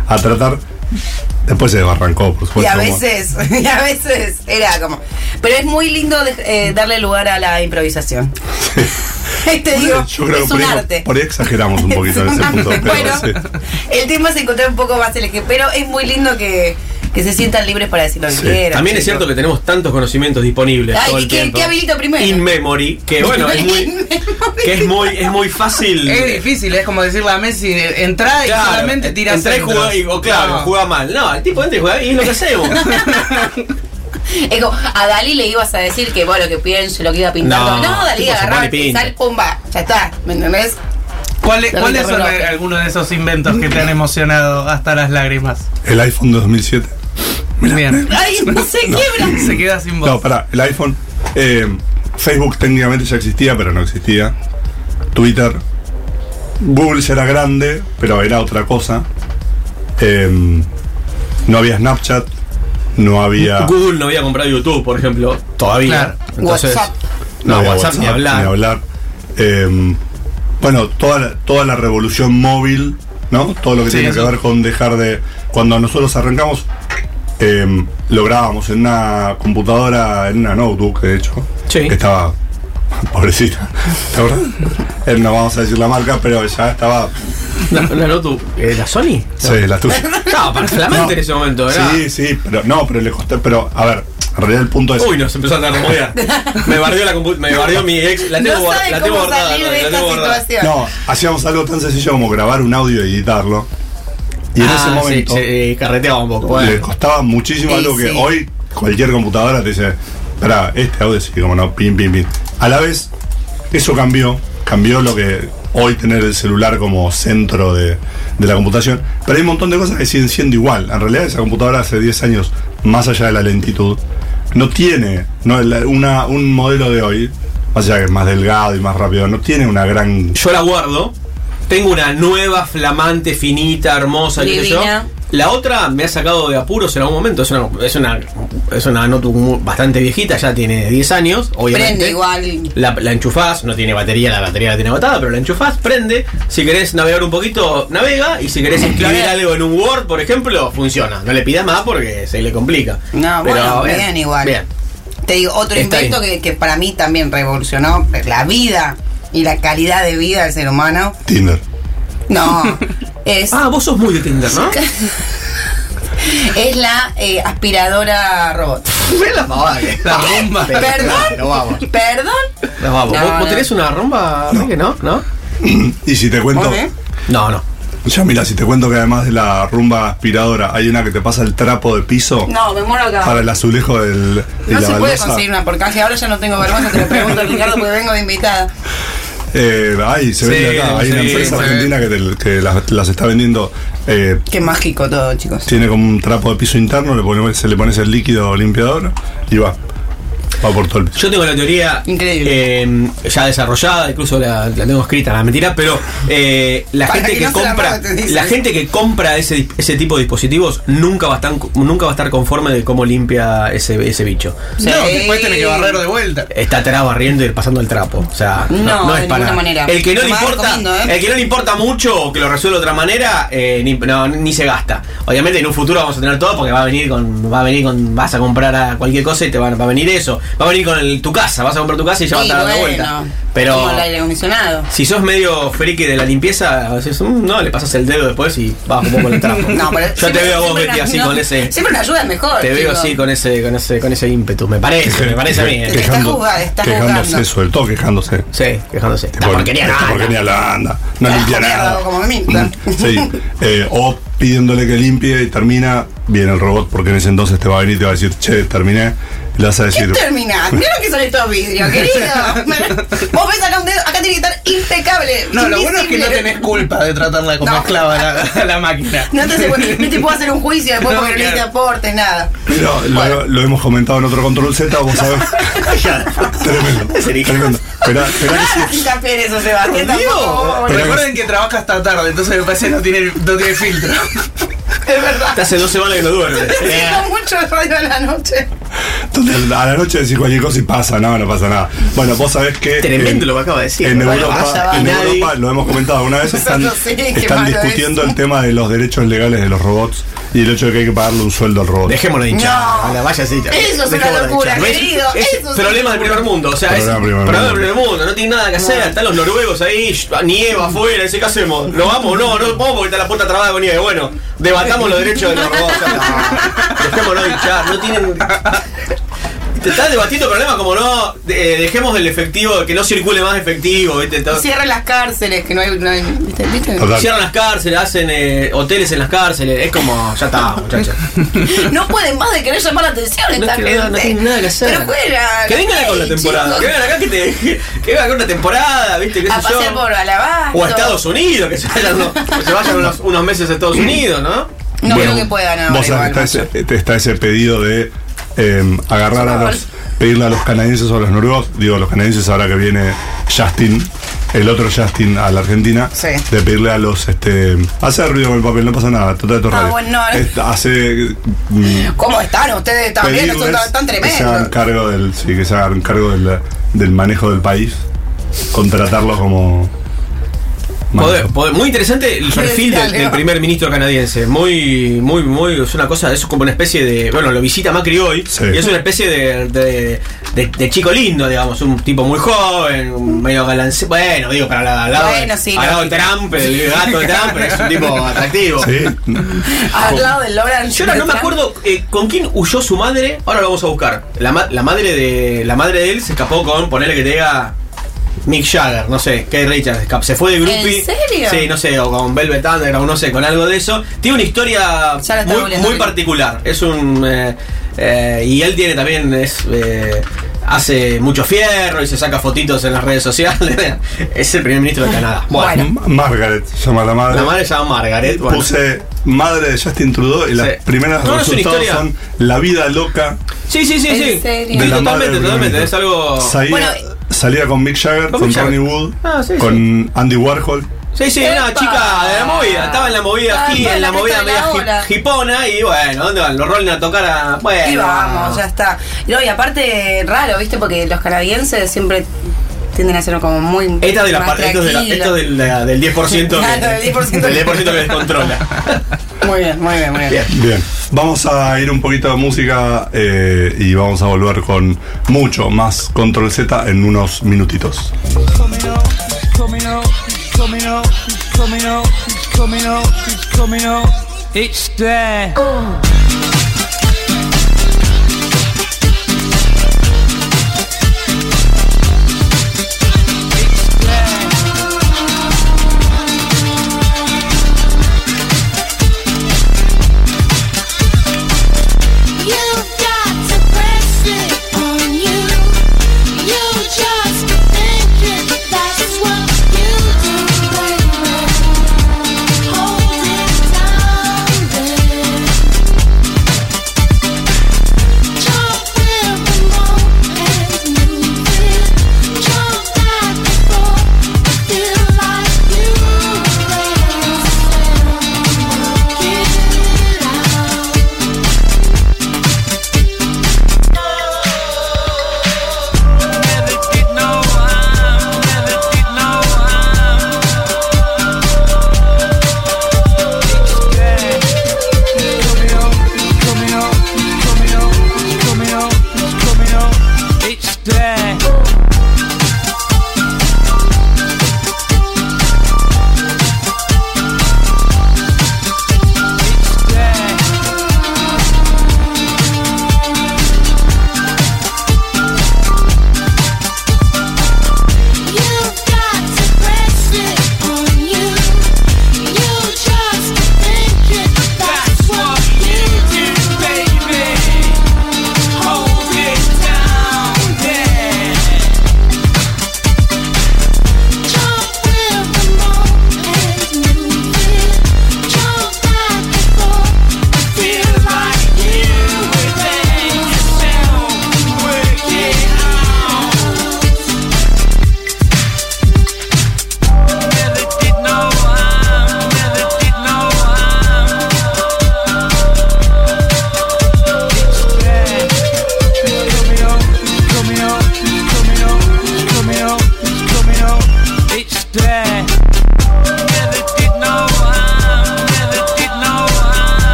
a tratar. Después se desbarrancó, por supuesto. Y a veces era como. Pero es muy lindo darle lugar a la improvisación. Te digo, yo creo es que un arte. por ahí exageramos un poquito en ese punto. Pero Bueno, sí. el tema es encontrar un poco más el eje, pero es muy lindo que se sientan libres para decir lo que quieran. También es chicos. cierto que tenemos tantos conocimientos disponibles todo el tiempo. ¿Qué habilito primero? In memory, que bueno, es muy fácil. Es difícil, es como decirle a Messi, entra y solamente tira entra y juega, juega mal. No, el tipo entra y juega y es lo que hacemos. Es como, a Dalí le ibas a decir que lo que pienso, lo que iba a pintar. No, Dalí agarraba el pincel, pumba, ya está, ¿me entendés? ¿Cuáles son algunos de esos inventos que te han emocionado hasta las lágrimas? El iPhone de 2007. Bien. Ay, no se quiebra. Se queda sin voz. No, pará, el iPhone. Facebook técnicamente ya existía, pero no existía. Twitter. Google ya era grande, pero era otra cosa. No había Snapchat. No había. Google no había comprado YouTube, por ejemplo, todavía. Claro. Entonces, WhatsApp. No había WhatsApp ni hablar. Bueno, toda la revolución móvil, ¿no? Todo lo que tiene que ver con dejar de. Cuando nosotros arrancamos, lo grabábamos en una computadora, en una notebook, de hecho, que estaba pobrecita, ¿te acuerdas? No vamos a decir la marca, pero ya estaba. ¿La notebook? ¿La Sony? Sí, la tuya. Estaba para flamante en ese momento, ¿verdad? Sí, pero le costó. Pero, a ver, en realidad el punto es. Uy, no, se empezó a andar remodear. Me bardeó mi ex. La tengo guardada. No, hacíamos algo tan sencillo como grabar un audio y editarlo. Y en ese momento carreteaba un poco. Le costaba muchísimo algo que hoy cualquier computadora te dice, espera, este audio sí, como no, pim. A la vez, eso cambió lo que hoy tener el celular como centro de la computación, pero hay un montón de cosas que siguen siendo igual. En realidad esa computadora hace 10 años, más allá de la lentitud, no tiene un modelo de hoy, más allá que es más delgado y más rápido, no tiene una gran... Yo la guardo. Tengo una nueva, flamante, finita, hermosa, qué sé yo. La otra me ha sacado de apuros en algún momento. Es una notebook bastante viejita, ya tiene 10 años, obviamente. Prende igual. La enchufás, no tiene batería, la batería la tiene agotada, pero la enchufás, prende. Si querés navegar un poquito, navega. Y si querés escribir algo en un Word, por ejemplo, funciona. No le pidas más porque se le complica. No, pero bueno, bien igual. Bien. Te digo, otro invento que para mí también revolucionó la vida y la calidad de vida del ser humano. Tinder. No, es... vos sos muy de Tinder, ¿no? Es la aspiradora robot. La rumba. ¿Perdón? ¿Vos tenés una rumba, no? Y si te cuento... No. Ya mira, si te cuento que además de la rumba aspiradora hay una que te pasa el trapo de piso. No, me muero acá. Para el azulejo de no la baldosa. No se puede conseguir una, porque ahora ya no tengo vergüenza, te lo pregunto a Ricardo porque vengo de invitada. Se vende acá. Hay una empresa argentina que las está vendiendo. Qué mágico todo, chicos. Tiene como un trapo de piso interno, se le pones el líquido limpiador y va por todo el piso. Yo tengo la teoría ya desarrollada, incluso la tengo escrita, la mentira, pero la gente que compra ese tipo de dispositivos nunca va a estar conforme de cómo limpia ese bicho. Sí. No, después tenés que barrer de vuelta. Está atrás barriendo y pasando el trapo. O sea, no es para manera. El que no le importa mucho o que lo resuelva de otra manera, ni se gasta. Obviamente en un futuro vamos a tener todo porque vas a comprar cualquier cosa y te va a venir eso. Va a venir con tu casa, vas a comprar tu casa y ya va a estar dando vuelta. Pero como el aire acondicionado. Si sos medio friki de la limpieza, a veces, no, le pasas el dedo después y vas un poco con el trapo. Yo te veo a vos, Betty, así con ese. Siempre una ayuda mejor. Te veo así con ese ímpetu, me parece a mí. Quejándose, suelto, quejándose. Sí, quejándose. Esta porquería la anda. No limpia nada. Como sí. O pidiéndole que limpie y termina, viene el robot porque en ese entonces te va a venir y te va a decir, che, terminé. Le vas a decir. ¿Qué terminás? Mira lo que son estos vidrios, querido. Vos ves acá un dedo, acá tiene que estar impecable. No, lo bueno es que no tenés culpa de tratarla como esclava a la máquina. No te puedo hacer un juicio después porque no le diste aportes, nada. Pero lo hemos comentado en otro Control Z, vos sabés. Tremendo. Pero hincapié en eso, Sebastián. Recuerden que trabaja hasta tarde, entonces me parece que no tiene filtro. Es verdad. Te hace 2 semanas que no duerme. Necesito mucho radio a la noche. A la noche decir cualquier cosa y pasa, no pasa nada. Bueno, vos sabés que. Tremendo lo que acaba de decir. En Europa, lo hemos comentado alguna vez, están discutiendo el tema de los derechos legales de los robots y el hecho de que hay que pagarle un sueldo al robot. Dejémoslo de hinchar. Vaya así. Eso es una locura, querido. Es problema del primer mundo. O sea, problema del primer mundo. No tiene nada que hacer. Están los noruegos ahí, nieva afuera. ¿Qué hacemos? ¿Lo vamos? No vamos porque está la puerta trabada con nieve. Bueno, debatamos los derechos de los robots. Dejémoslo de hinchar. No tienen. Te estás debatiendo problemas como no, dejemos el efectivo, que no circule más efectivo, ¿viste? Cierran las cárceles, que no hay ¿viste? Cierran las cárceles, hacen hoteles en las cárceles, es como, ya está, muchachos. No pueden más de querer llamar la atención esta gente. No tienen nada que hacer. Pero fuera. Que vengan con la temporada, que vengan acá que vengan con una temporada, ¿viste? ¿Qué sé yo? A pasear por Alabasta. O a Estados Unidos, que se vayan unos meses a Estados Unidos, ¿no? No creo que puedan ahora. Vos sabés que está ese pedido de agarrar pedirle a los canadienses o a los noruegos, digo los canadienses ahora que viene Justin, el otro Justin a la Argentina, sí. De pedirle a los hace ruido con el papel, no pasa nada, trata de torrar. Bueno, hace ¿cómo están ustedes también? Son tan tremendos. Que se hagan cargo del manejo del país, contratarlos como muy interesante el perfil del primer ministro canadiense. Muy, es una cosa, es como una especie de. Bueno, lo visita Macri hoy, sí. Y es una especie de chico lindo, digamos. Un tipo muy joven, medio galance. Bueno, digo, para al lado de Trump, el gato de Trump, es un tipo atractivo. Sí. Al lado del Loran. Yo no me acuerdo con quién huyó su madre. Ahora lo vamos a buscar. La madre de él se escapó con, ponerle que te diga, Mick Jagger, no sé, Keith Richards, se fue de groupie. ¿En serio? Sí, no sé, o con Velvet Underground, no sé, con algo de eso. Tiene una historia muy particular. Es un. Y él tiene también. Hace mucho fierro y se saca fotitos en las redes sociales. Es el primer ministro de Canadá. Bueno. Margaret se llama la madre. La madre se llama Margaret. Bueno. Puse madre de Justin Trudeau y las primeras resultados son La vida loca. Sí. Totalmente. Es algo. Salía con Mick Jagger, con Ronnie Wood, con Andy Warhol. Sí, una chica de la movida, estaba en la movida aquí, en la movida media hipona, y bueno, ¿dónde van? Los Rolling a tocar a. Bueno. Y vamos, ya está. No, y aparte, raro, ¿viste? Porque los canadienses siempre tienden a ser como muy. Esto del 10%. Claro, del 10%. Del 10% que descontrola. Muy bien. Bien. Vamos a ir un poquito de música y vamos a volver con mucho más Control Z en unos minutitos. It's there.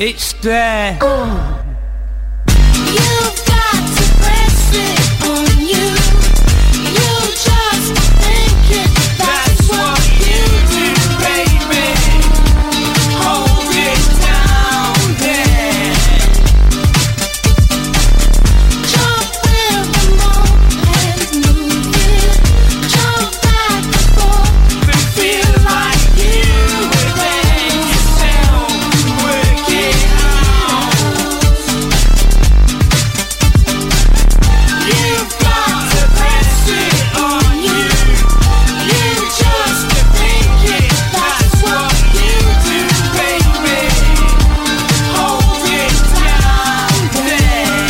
It's there. You've got to press it on you. You just think it. That's what you do, baby. Hold it down there. Jump with the moment, move it. Jump back and forth and feel like you within yourself. Work it out. You've got to press it on you. You just think it. That's what you do, baby. Hold it down there.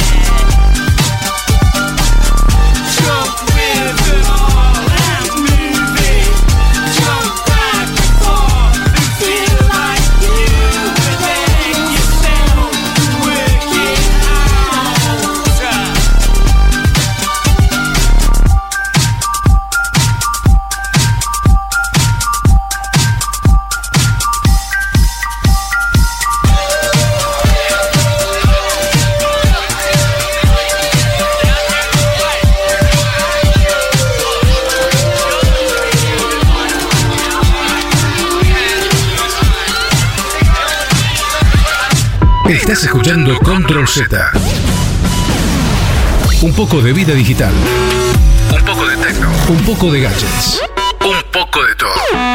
Jump with it all and move it. Jump back and forth and feel like you within yourself. Work it out. Estás escuchando Control Z. Un poco de vida digital. Un poco de techno. Un poco de gadgets. Un poco de todo.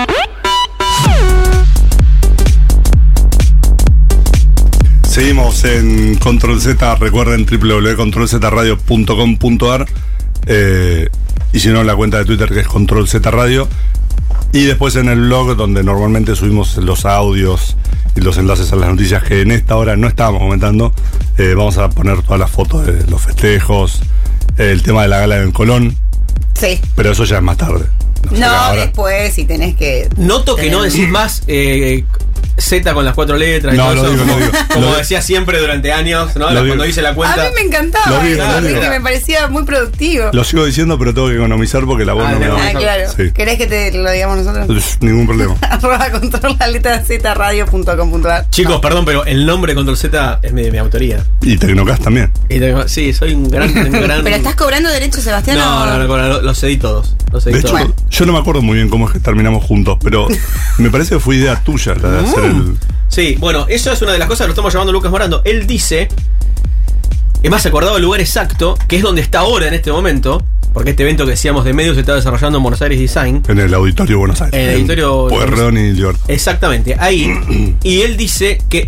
Seguimos en Control Z. Recuerden www.controlzradio.com.ar y si no, la cuenta de Twitter que es Control Z Radio. Y después en el blog donde normalmente subimos los audios y los enlaces a las noticias que en esta hora no estábamos comentando. Vamos a poner todas las fotos de los festejos, el tema de la gala en Colón. Sí. Pero eso ya es más tarde. No, ahora- después si tenés que. Noto que no decís más Z con las 4 letras y No, todo lo eso. digo, lo digo. Como Lo- decía siempre durante años, ¿no? Lo Cuando digo. hice la cuenta. A mí me encantaba. Lo digo, lo digo. que me parecía muy productivo. Lo sigo diciendo, pero tengo que economizar porque la voz no me Ah, da. claro. Sí. ¿Querés que te lo digamos nosotros? Ningún problema. Arroba control la letra Z radio.com.ar. Chicos, perdón, pero el nombre Control Z es de mi autoría. Y Tecnocast también. Sí, soy un gran. ¿Pero estás cobrando derechos, Sebastián? No, los cedí todos. Los cedí De hecho, todos. yo no me acuerdo muy bien cómo es que terminamos juntos, pero me parece que fue idea tuya la de hacer el. Sí, bueno, eso es una de las cosas que lo estamos llamando Lucas Morando. Él dice, es más, acordado el lugar exacto, que es donde está ahora en este momento, porque este evento que decíamos de medios se está desarrollando en Buenos Aires Design. En el Auditorio Buenos Aires. En el Auditorio Pueyrredón y Libertad. Exactamente, ahí. Y él dice que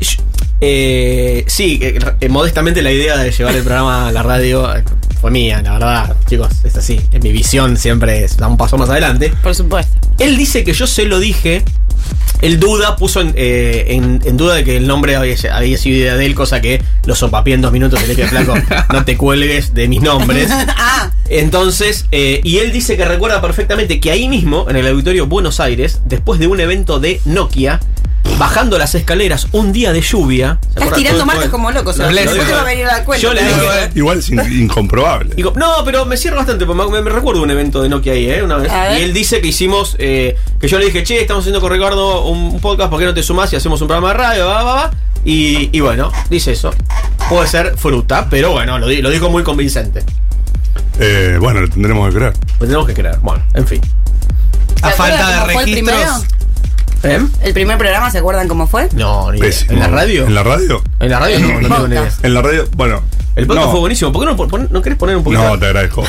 modestamente la idea de llevar el programa a la radio fue mía, la verdad, chicos, es así. En mi visión siempre da un paso más adelante. Por supuesto. Él dice que yo se lo dije. Él puso en duda de que el nombre había sido idea de él, cosa que lo sopapié en 2 minutos y le dije, flaco, no te cuelgues de mis nombres. Entonces, y él dice que recuerda perfectamente que ahí mismo, en el Auditorio Buenos Aires, después de un evento de Nokia, bajando las escaleras un día de lluvia. Estás tirando marcas como locos. Después te va a venir a dar cuenta. Yo le dije, Igual es incomprobable. digo, no, pero me cierra bastante, porque me recuerdo un evento de Nokia ahí, una vez. A ver. Y él dice que hicimos, que yo le dije, che, estamos haciendo con Ricardo un podcast, ¿por qué no te sumás y hacemos un programa de radio? Y bueno, dice eso. Puede ser fruta, pero bueno, lo dijo muy convincente. Bueno, le tendremos que creer. Lo tenemos que creer. Bueno, en fin. A falta de registros. ¿El primer programa se acuerdan cómo fue? No, ni idea. Pésimo. ¿En la radio? ¿En la radio? En la radio no tengo ni idea. En la radio, bueno. El podcast no. fue buenísimo. ¿Por qué no querés poner un poquito? No, te agradezco.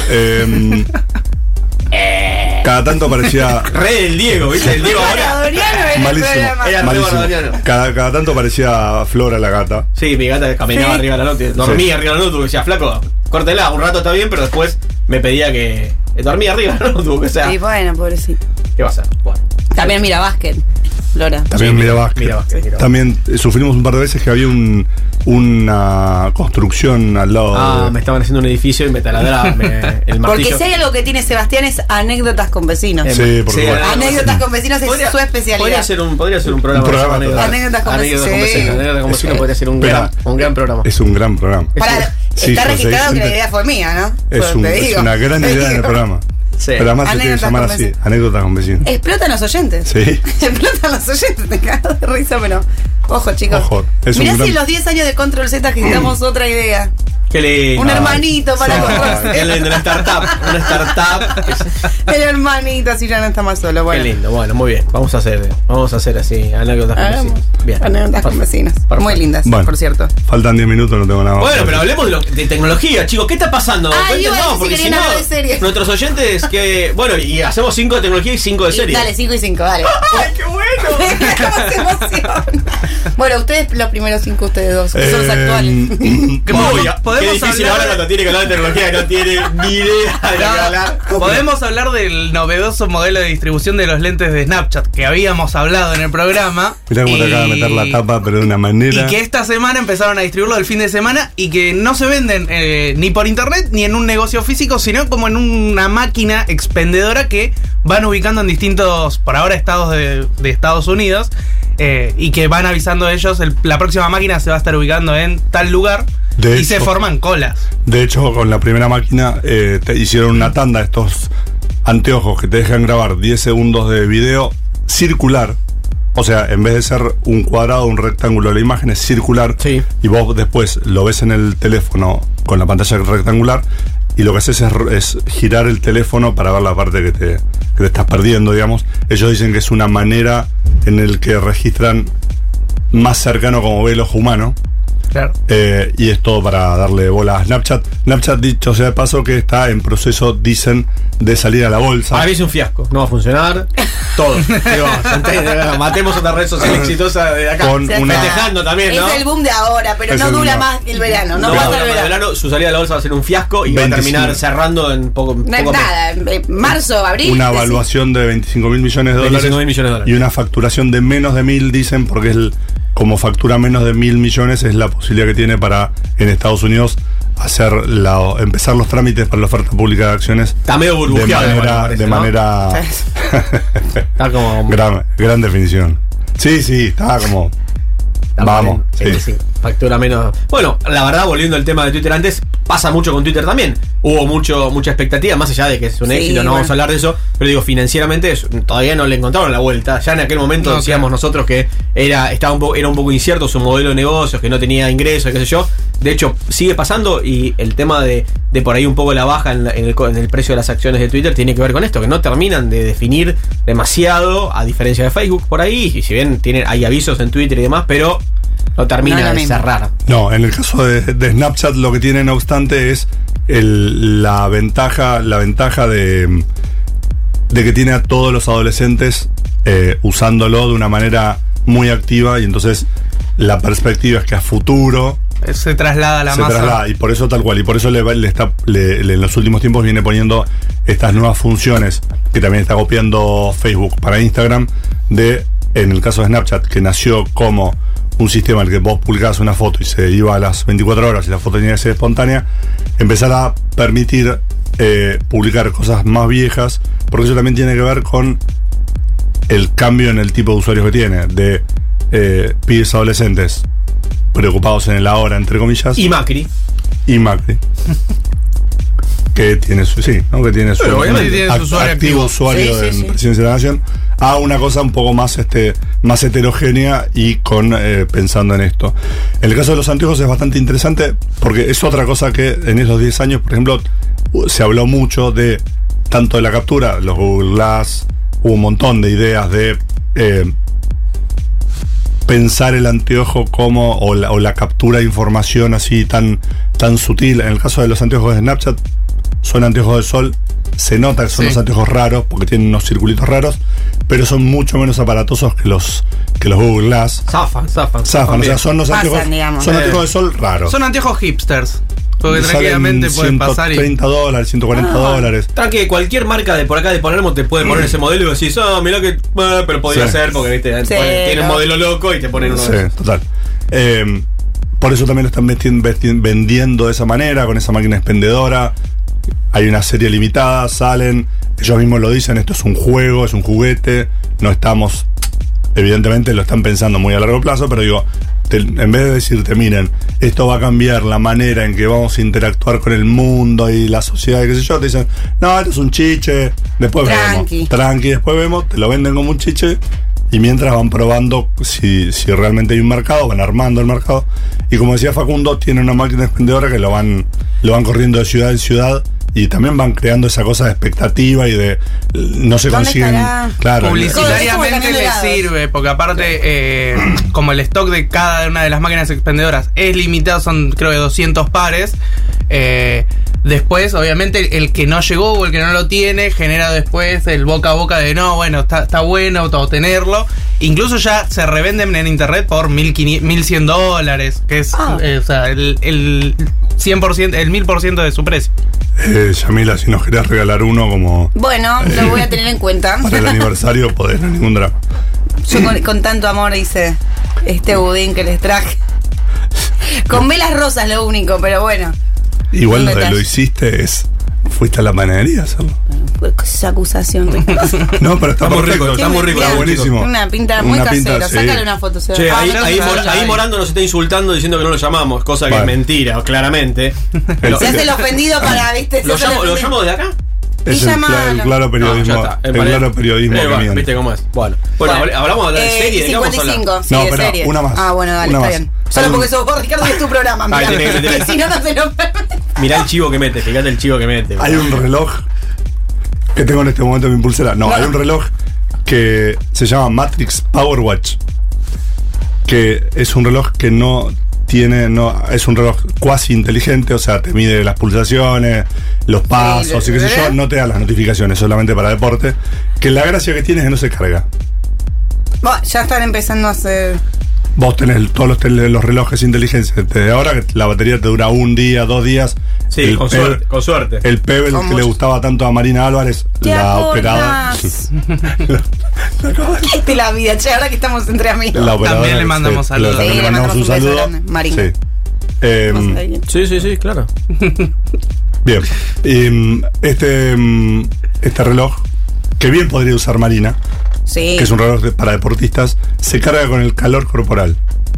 Cada tanto parecía. Re del Diego, ¿viste? El Diego ahora. Malísimo. Era malísimo. re Maradoniano. Cada tanto parecía Flora la gata. Sí, mi gata caminaba Sí. arriba de la nota. Dormía arriba de la notebook. Decía, flaco, córtela, un rato está bien, pero después me pedía que dormía arriba de la notebook. O sea, Sí, bueno, pobrecito. ¿qué va a hacer? Bueno. También mira básquet, Flora. También mira básquet. También sufrimos un par de veces que había una construcción al lado. Me estaban haciendo un edificio y me taladraban el martillo. Porque si hay algo que tiene Sebastián es anécdotas con vecinos. Sí, por supuesto. Anécdotas con vecinos es su especialidad. Podría ser un programa. Un programa de total. Anécdotas con vecinos. Anécdotas con vecinos Sí. podría ser un gran programa. Es un gran programa. Sí, Está José registrado que la Vicente. idea fue mía, ¿no? Es una gran idea en el programa. Sí. Pero además se tiene que Anécdotas llamar con así, vecinos. anécdotas con vecinos. Explotan los oyentes. Sí. Explotan los oyentes, te cago de risa, pero Ojo, chicos. Ojo, es Mirá un si gran- en los 10 años de Control Z agitamos otra idea. Qué lindo. Un hermanito para Sí, Control Z. qué lindo, una startup. Una startup. El hermanito, así ya no está más solo. Bueno. Qué lindo, bueno, muy bien. Vamos a hacer así anécdotas con Hagamos vecinos. Bien. anécdotas con vecinos. Muy lindas, Bueno. por cierto. Faltan 10 minutos, no tengo nada más. Bueno, pero hablemos de tecnología, chicos. ¿Qué está pasando? Ah, iba a decir No, si porque querían hablar de series. nuestros oyentes que. Bueno, y hacemos 5 de tecnología y 5 de series. Dale, 5 y 5, dale. ¡Ay, qué bueno! ¿Cómo se emociona? Bueno, ustedes, los primeros 5, ustedes dos, que son los Eh, actuales. Que Uy, podemos qué difícil hablar ahora de- cuando tiene que hablar de tecnología y no tiene ni idea de lo que hablar. Podemos hablar del novedoso modelo de distribución de los lentes de Snapchat que habíamos hablado en el programa. Mirá cómo te acaba de meter la tapa, pero de una manera. Y que esta semana empezaron a distribuirlo el fin de semana y que no se venden ni por internet ni en un negocio físico, sino como en una máquina expendedora que van ubicando en distintos, por ahora, estados de Estados Unidos y que van avisando ellos, la próxima máquina se va a estar ubicando en tal lugar De y se hecho- forman colas. De hecho, con la primera máquina te hicieron una tanda de estos anteojos que te dejan grabar 10 segundos de video circular. O sea, en vez de ser un cuadrado o un rectángulo, la imagen es circular. Sí. Y vos después lo ves en el teléfono con la pantalla rectangular. Y lo que haces es girar el teléfono para ver la parte que te estás perdiendo, digamos. Ellos dicen que es una manera en el que registran más cercano como ve el ojo humano. Claro. Y es todo para darle bola a Snapchat. Snapchat, dicho sea de paso, que está en proceso, dicen, de salir a la bolsa. Para mí es un fiasco. No va a funcionar. Todo. Digo, matemos otra red social exitosa de acá. Con una- Festejando también, ¿no? Es el boom de ahora, pero Es no el dura boom. más el verano. No, No, pasa bueno, el para verano. su salida a la bolsa va a ser un fiasco y va a 25. terminar cerrando en poco. No es poco nada. Marzo, abril. Una decís. evaluación de 25 mil millones de 25 dólares. mil millones de dólares. Y una facturación de menos de 1000, dicen, porque como factura menos de 1000 millones, es la posibilidad que tiene para en Estados Unidos empezar los trámites para la oferta pública de acciones. Está medio burbujeado, me parece, de ¿no? manera Está como. gran definición. Sí, está como. Está Vamos, bien, sí. factura menos. Bueno, la verdad, volviendo al tema de Twitter antes, pasa mucho con Twitter también. Hubo mucha expectativa, más allá de que es un Sí, éxito, no bueno. vamos a hablar de eso, pero digo, financieramente todavía no le encontraron la vuelta. Ya en aquel momento No, decíamos claro. nosotros que era un poco incierto su modelo de negocios, que no tenía ingresos, qué sé yo. De hecho, sigue pasando y el tema de por ahí un poco la baja en el precio de las acciones de Twitter tiene que ver con esto, que no terminan de definir demasiado, a diferencia de Facebook por ahí, y si bien hay avisos en Twitter y demás, pero no termina No es lo de mismo. cerrar. No, en el caso de Snapchat lo que tiene no obstante es la ventaja de que tiene a todos los adolescentes usándolo de una manera muy activa y entonces la perspectiva es que a futuro Se traslada a la se masa. traslada y por eso tal cual y por eso en los últimos tiempos viene poniendo estas nuevas funciones que también está copiando Facebook para Instagram en el caso de Snapchat que nació como un sistema en el que vos publicabas una foto y se iba a las 24 horas y la foto tenía que ser espontánea, empezar a permitir publicar cosas más viejas, porque eso también tiene que ver con el cambio en el tipo de usuarios que tiene, de pibes adolescentes preocupados en el ahora, entre comillas, Y Macri. y Macri. Que tiene su, sí, ¿no? Que tiene su, Pero obviamente tiene su usuario activo. usuario Sí, en sí. Presidencia de la Nación, a una cosa un poco más más heterogénea y con pensando en esto. En el caso de los anteojos es bastante interesante porque es otra cosa que en esos 10 años, por ejemplo, se habló mucho de tanto de la captura, los Google Glass, hubo un montón de ideas de pensar el anteojo como o la captura de información así tan sutil. En el caso de los anteojos de Snapchat son anteojos de sol, se nota que son Sí. los anteojos raros porque tienen unos circulitos raros, pero son mucho menos aparatosos que los Google Glass. Zafan. Zafan, o sea, son los Pasan, anteojos, digamos. son anteojos de sol raros. Son anteojos hipsters. Porque Salen tranquilamente pueden pasar y. $130, $140. Tranqui, cualquier marca de por acá de Palermo te puede poner ese modelo y decís, mirá que. Pero podría Sí. ser porque ¿viste? Sí, tiene un no. modelo loco y te ponen uno Sí, de esos. total. Por eso también lo están vendiendo de esa manera, con esa máquina expendedora. Hay una serie limitada, salen, ellos mismos lo dicen, esto es un juego, es un juguete, no estamos, evidentemente lo están pensando muy a largo plazo, pero digo, en vez de decirte, miren, esto va a cambiar la manera en que vamos a interactuar con el mundo y la sociedad, y qué sé yo, te dicen, no, esto es un chiche, después Tranqui. vemos, tranqui, después vemos, te lo venden como un chiche y mientras van probando si realmente hay un mercado, van armando el mercado. Y como decía Facundo, tiene una máquina expendedora que lo van corriendo de ciudad en ciudad. Y también van creando esa cosa de expectativa y de no se consiguen. Claro, publicitariamente les sirve, porque aparte, como el stock de cada una de las máquinas expendedoras es limitado, son creo que 200 pares. Después, obviamente, el que no llegó o el que no lo tiene genera después el boca a boca de no, bueno, está bueno tenerlo. Incluso ya se revenden en internet por $1,100, que es o sea, el 100%, el 1000% de su precio. Yamila, si nos querés regalar uno como... Bueno, lo voy a tener en cuenta. Para el aniversario podés, no hay ningún drama. Yo con tanto amor hice este budín que les traje. Con velas rosas lo único, pero bueno. Igual lo hiciste ¿fuiste a la panadería a hacerlo? Esa acusación, Ricardo. No, pero está muy rico, está muy rico. Está buenísimo. Una pinta muy casera. Sí. Sácale una foto. Che, ahí Morando nos está insultando diciendo que no lo llamamos, cosa que es mentira, claramente. Se hace el ofendido para, ¿viste? ¿Lo llamo desde acá? Es el claro periodismo. El claro periodismo que miente. ¿Viste cómo es? Bueno, hablamos de serie. 55, sí, no, de serie. Una más. Ah, bueno, dale, una está más. bien. Solo porque sos vos, Ricardo, y es tu programa. Mirá. Si no, no te lo permite. Mirá el chivo que mete, fíjate el chivo que mete. Hay un reloj que tengo en este momento en mi pulsera. No, hay un reloj que se llama Matrix Power Watch, que es un reloj que es un reloj cuasi inteligente, o sea, te mide las pulsaciones, los pasos y qué sé yo, no te da las notificaciones, solamente para deporte, que la gracia que tiene es que no se carga. Bueno, ya están empezando a hacer... Vos tenés todos los relojes inteligentes desde ahora, que la batería te dura 1 día, 2 días. Sí, con suerte. El Pebble que le gustaba tanto a Marina Álvarez, la operadora. ¿Qué es de la vida, che? Ahora que estamos entre amigos. También le mandamos saludos. También le mandamos un saludo. Marina. Sí, claro. Bien. Este reloj, que bien podría usar Marina, sí, que es un reloj para deportistas, se carga con el calor corporal.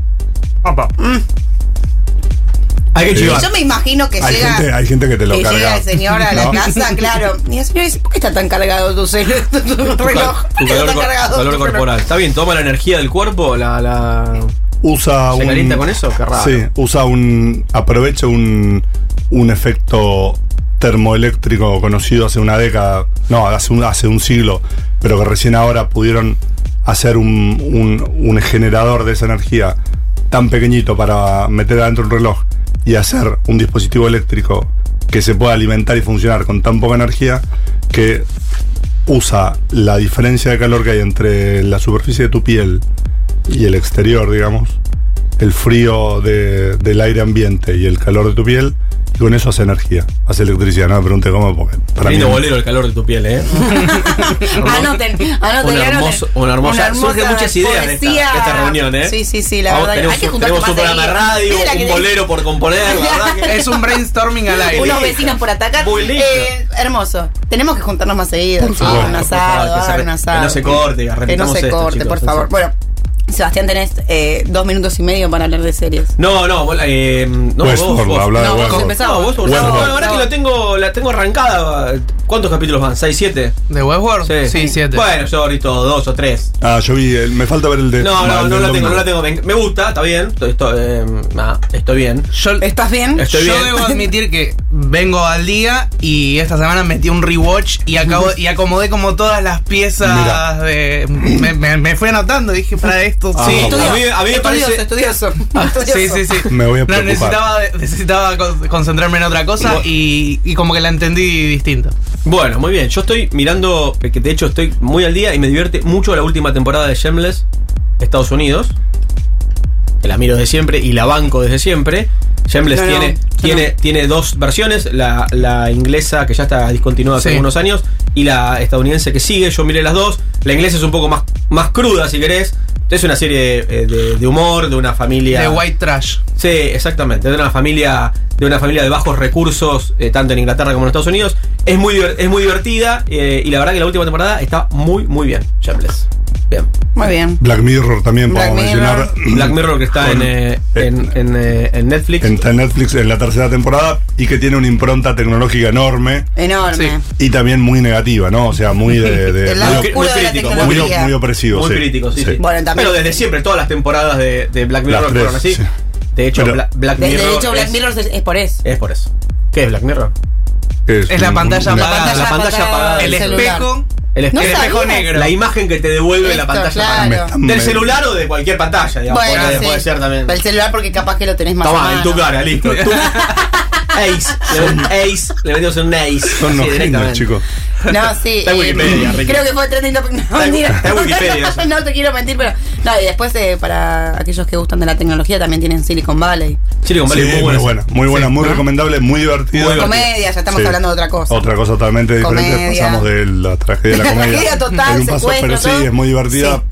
Hay que chivar. Yo me imagino que hay gente que te lo carga. Llega el señor a la casa, claro. Y el señor dice, ¿por qué está tan cargado tu reloj? Tu calor corporal. Está bien, toma la energía del cuerpo, usa ¿se calienta con eso? Qué raro. Sí, aprovecha un efecto termoeléctrico conocido hace una década, no, hace un siglo, pero que recién ahora pudieron hacer un generador de esa energía tan pequeñito para meter adentro un reloj y hacer un dispositivo eléctrico que se pueda alimentar y funcionar con tan poca energía, que usa la diferencia de calor que hay entre la superficie de tu piel y el exterior, digamos, el frío del aire ambiente y el calor de tu piel, y con eso hace energía, hace electricidad. No me pregunte cómo, porque para lindo bolero el calor de tu piel, Anoten. Una hermosa. Surgen muchas ideas de esta reunión, Sí, la verdad. Tenemos un programa de radio, un bolero por componer, la verdad que es un brainstorming al aire. Unos vecinos por atacar. Muy lindo. Hermoso. Tenemos que juntarnos más seguido. Un asado, un asado. Que no se corte, que no se corte, por favor. Bueno. Sebastián, tenés 2 minutos y medio para hablar de series. No, vos ahora que la tengo arrancada. ¿Cuántos capítulos van? ¿6, 7? ¿De Westworld? Sí, 7. Bueno, yo ahorita 2 o 3. Yo vi, me falta ver el de... No la tengo. Me gusta, está bien. Estoy bien. ¿Estás bien? Estoy bien. Yo debo admitir que vengo al día y esta semana metí un rewatch y acomodé como todas las piezas de... Me fui anotando, dije, para esto. Sí, a mí me parece estudioso. Sí. Me voy a preocupar. Necesitaba concentrarme en otra cosa y como que la entendí distinto. Bueno, muy bien. Yo estoy mirando, que de hecho estoy muy al día y me divierte mucho la última temporada de Shameless, Estados Unidos. Que la miro desde siempre y la banco desde siempre. Shameless tiene 2 versiones, la inglesa, que ya está discontinuada hace unos años, y la estadounidense que sigue. Yo miré las 2. La inglesa es un poco más cruda, si querés. Es una serie de humor, de una familia... De white trash. Sí, exactamente. De una familia de bajos recursos, tanto en Inglaterra como en Estados Unidos. Es muy divertida y la verdad que la última temporada está muy, muy bien, Shameless. Bien. Muy bien. Black Mirror también Black podemos Mirror. mencionar. Black Mirror que está en Netflix. Está en Netflix en la tercera temporada y que tiene una impronta tecnológica enorme Enorme. y también muy negativa, ¿no? O sea, muy El lado muy oscuro de la crítico, tecnología. muy opresivo. Muy sí. crítico, sí. Bueno, también. Pero desde siempre, todas las temporadas de Black Mirror Las tres, fueron así. sí. De hecho, Pero- Black De Mirror. hecho, Black Mirror es por eso. Es por eso. ¿Qué es Black Mirror? Es la pantalla apagada. La pantalla apagada. El del espejo. El No espejo sabías. negro. La imagen que te devuelve la Esto, pantalla claro. apagada. Del celular o de cualquier pantalla, digamos. Bueno, porque sí. puede ser también. El celular porque capaz que lo tenés más a Toma, mano. en tu cara, listo. Tú- Ace. Le metimos un Ace. Son así unos genios, directamente. chicos. No, sí. Está en Wikipedia, Ricky. Creo que fue trending topic. No, Está mentira. en Wikipedia eso. No te quiero mentir, pero. No, y después para aquellos que gustan de la tecnología también tienen Silicon Valley. Silicon Valley Sí, es muy buena, muy ¿no? recomendable, muy divertida. Muy Comedia, ya estamos Sí. hablando de otra cosa. Otra cosa totalmente diferente. Comedia. Pasamos de la tragedia a la La comedia. tragedia total, En un paso, secuestro, pero sí, todo. es muy divertida.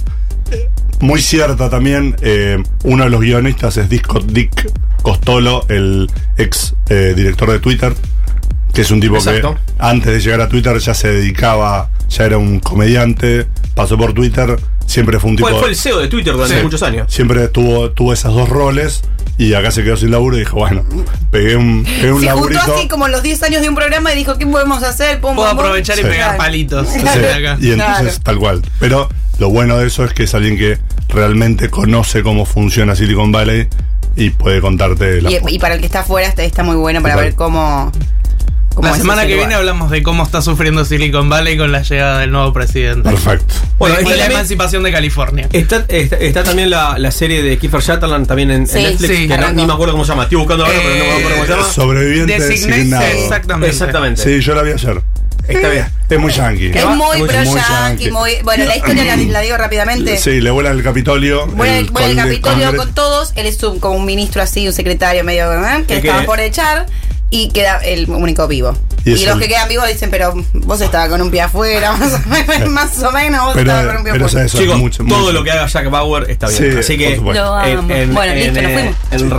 Muy cierta también. Uno de los guionistas es Dick Costolo, el ex director de Twitter, que es un tipo Exacto. que antes de llegar a Twitter ya se dedicaba, ya era un comediante, pasó por Twitter, siempre fue un tipo. Fue el CEO de Twitter durante Sí. muchos años. Siempre tuvo esos dos roles y acá se quedó sin laburo y dijo, bueno, pegué un Se juntó laburito. así como los 10 años de un programa y dijo, ¿qué podemos hacer? Pum, Puedo pum, pum. aprovechar y Sí. pegar palitos. Sí, desde acá. y entonces tal cual. Pero lo bueno de eso es que es alguien que realmente conoce cómo funciona Silicon Valley y puede contarte la Y para el que está afuera está muy bueno para Total. ver cómo La es semana ese que lugar. viene hablamos de cómo está sufriendo Silicon Valley con la llegada del nuevo presidente. Perfecto. Bueno, y está la también- emancipación de California. Está también la serie de Kiefer Sutherland también en Sí, Netflix, sí, que arrancó. ni me acuerdo cómo se llama. Estoy buscando ahora, pero no me acuerdo cómo se llama. Sobreviviente Designated, designado. exactamente. Sí, yo la vi ayer. Está bien. Es muy yankee. Es muy Muy pro yankee. yankee, muy. Bueno, la historia la digo rápidamente. Sí, le vuelan el Capitolio. Vuela el Capitolio Congress. con todos, él es como un ministro así, un secretario medio que le Es que- estaban por echar y queda el único vivo. Y Y, es los el- que quedan vivos dicen, pero vos estabas con un pie afuera, más o menos vos estabas con un pie Pero afuera. eso Chicos, es mucho, todo mucho. lo que haga Jack Bauer está bien. Sí, Así por que supuesto. Lo amo. Bueno, listo, nos fuimos. en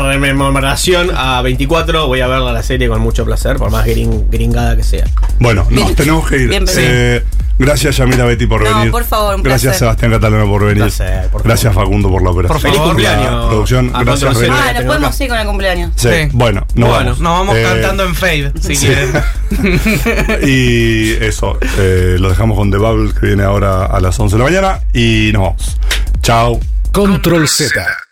rememoración a 24 voy a ver la serie con mucho placer, por más gringada que sea. Bueno, Bien. nos tenemos que ir. Bien, bien. Gracias, Yamila Betty, por No, venir. por favor, un Gracias, placer. Sebastián Catalano, por venir. Placer, por favor. Gracias, Facundo, por la operación. Por Feliz favor. cumpleaños. La producción, a gracias, Control Z. Reina. Ah, nos podemos ir con el cumpleaños. Sí. Sí. Bueno, nos Bueno, vamos. Nos vamos Eh, cantando en fade, si quieren. Y eso, lo dejamos con The Bubble, que viene ahora a las 11 de la mañana. Y nos vamos. Chao. Control Z.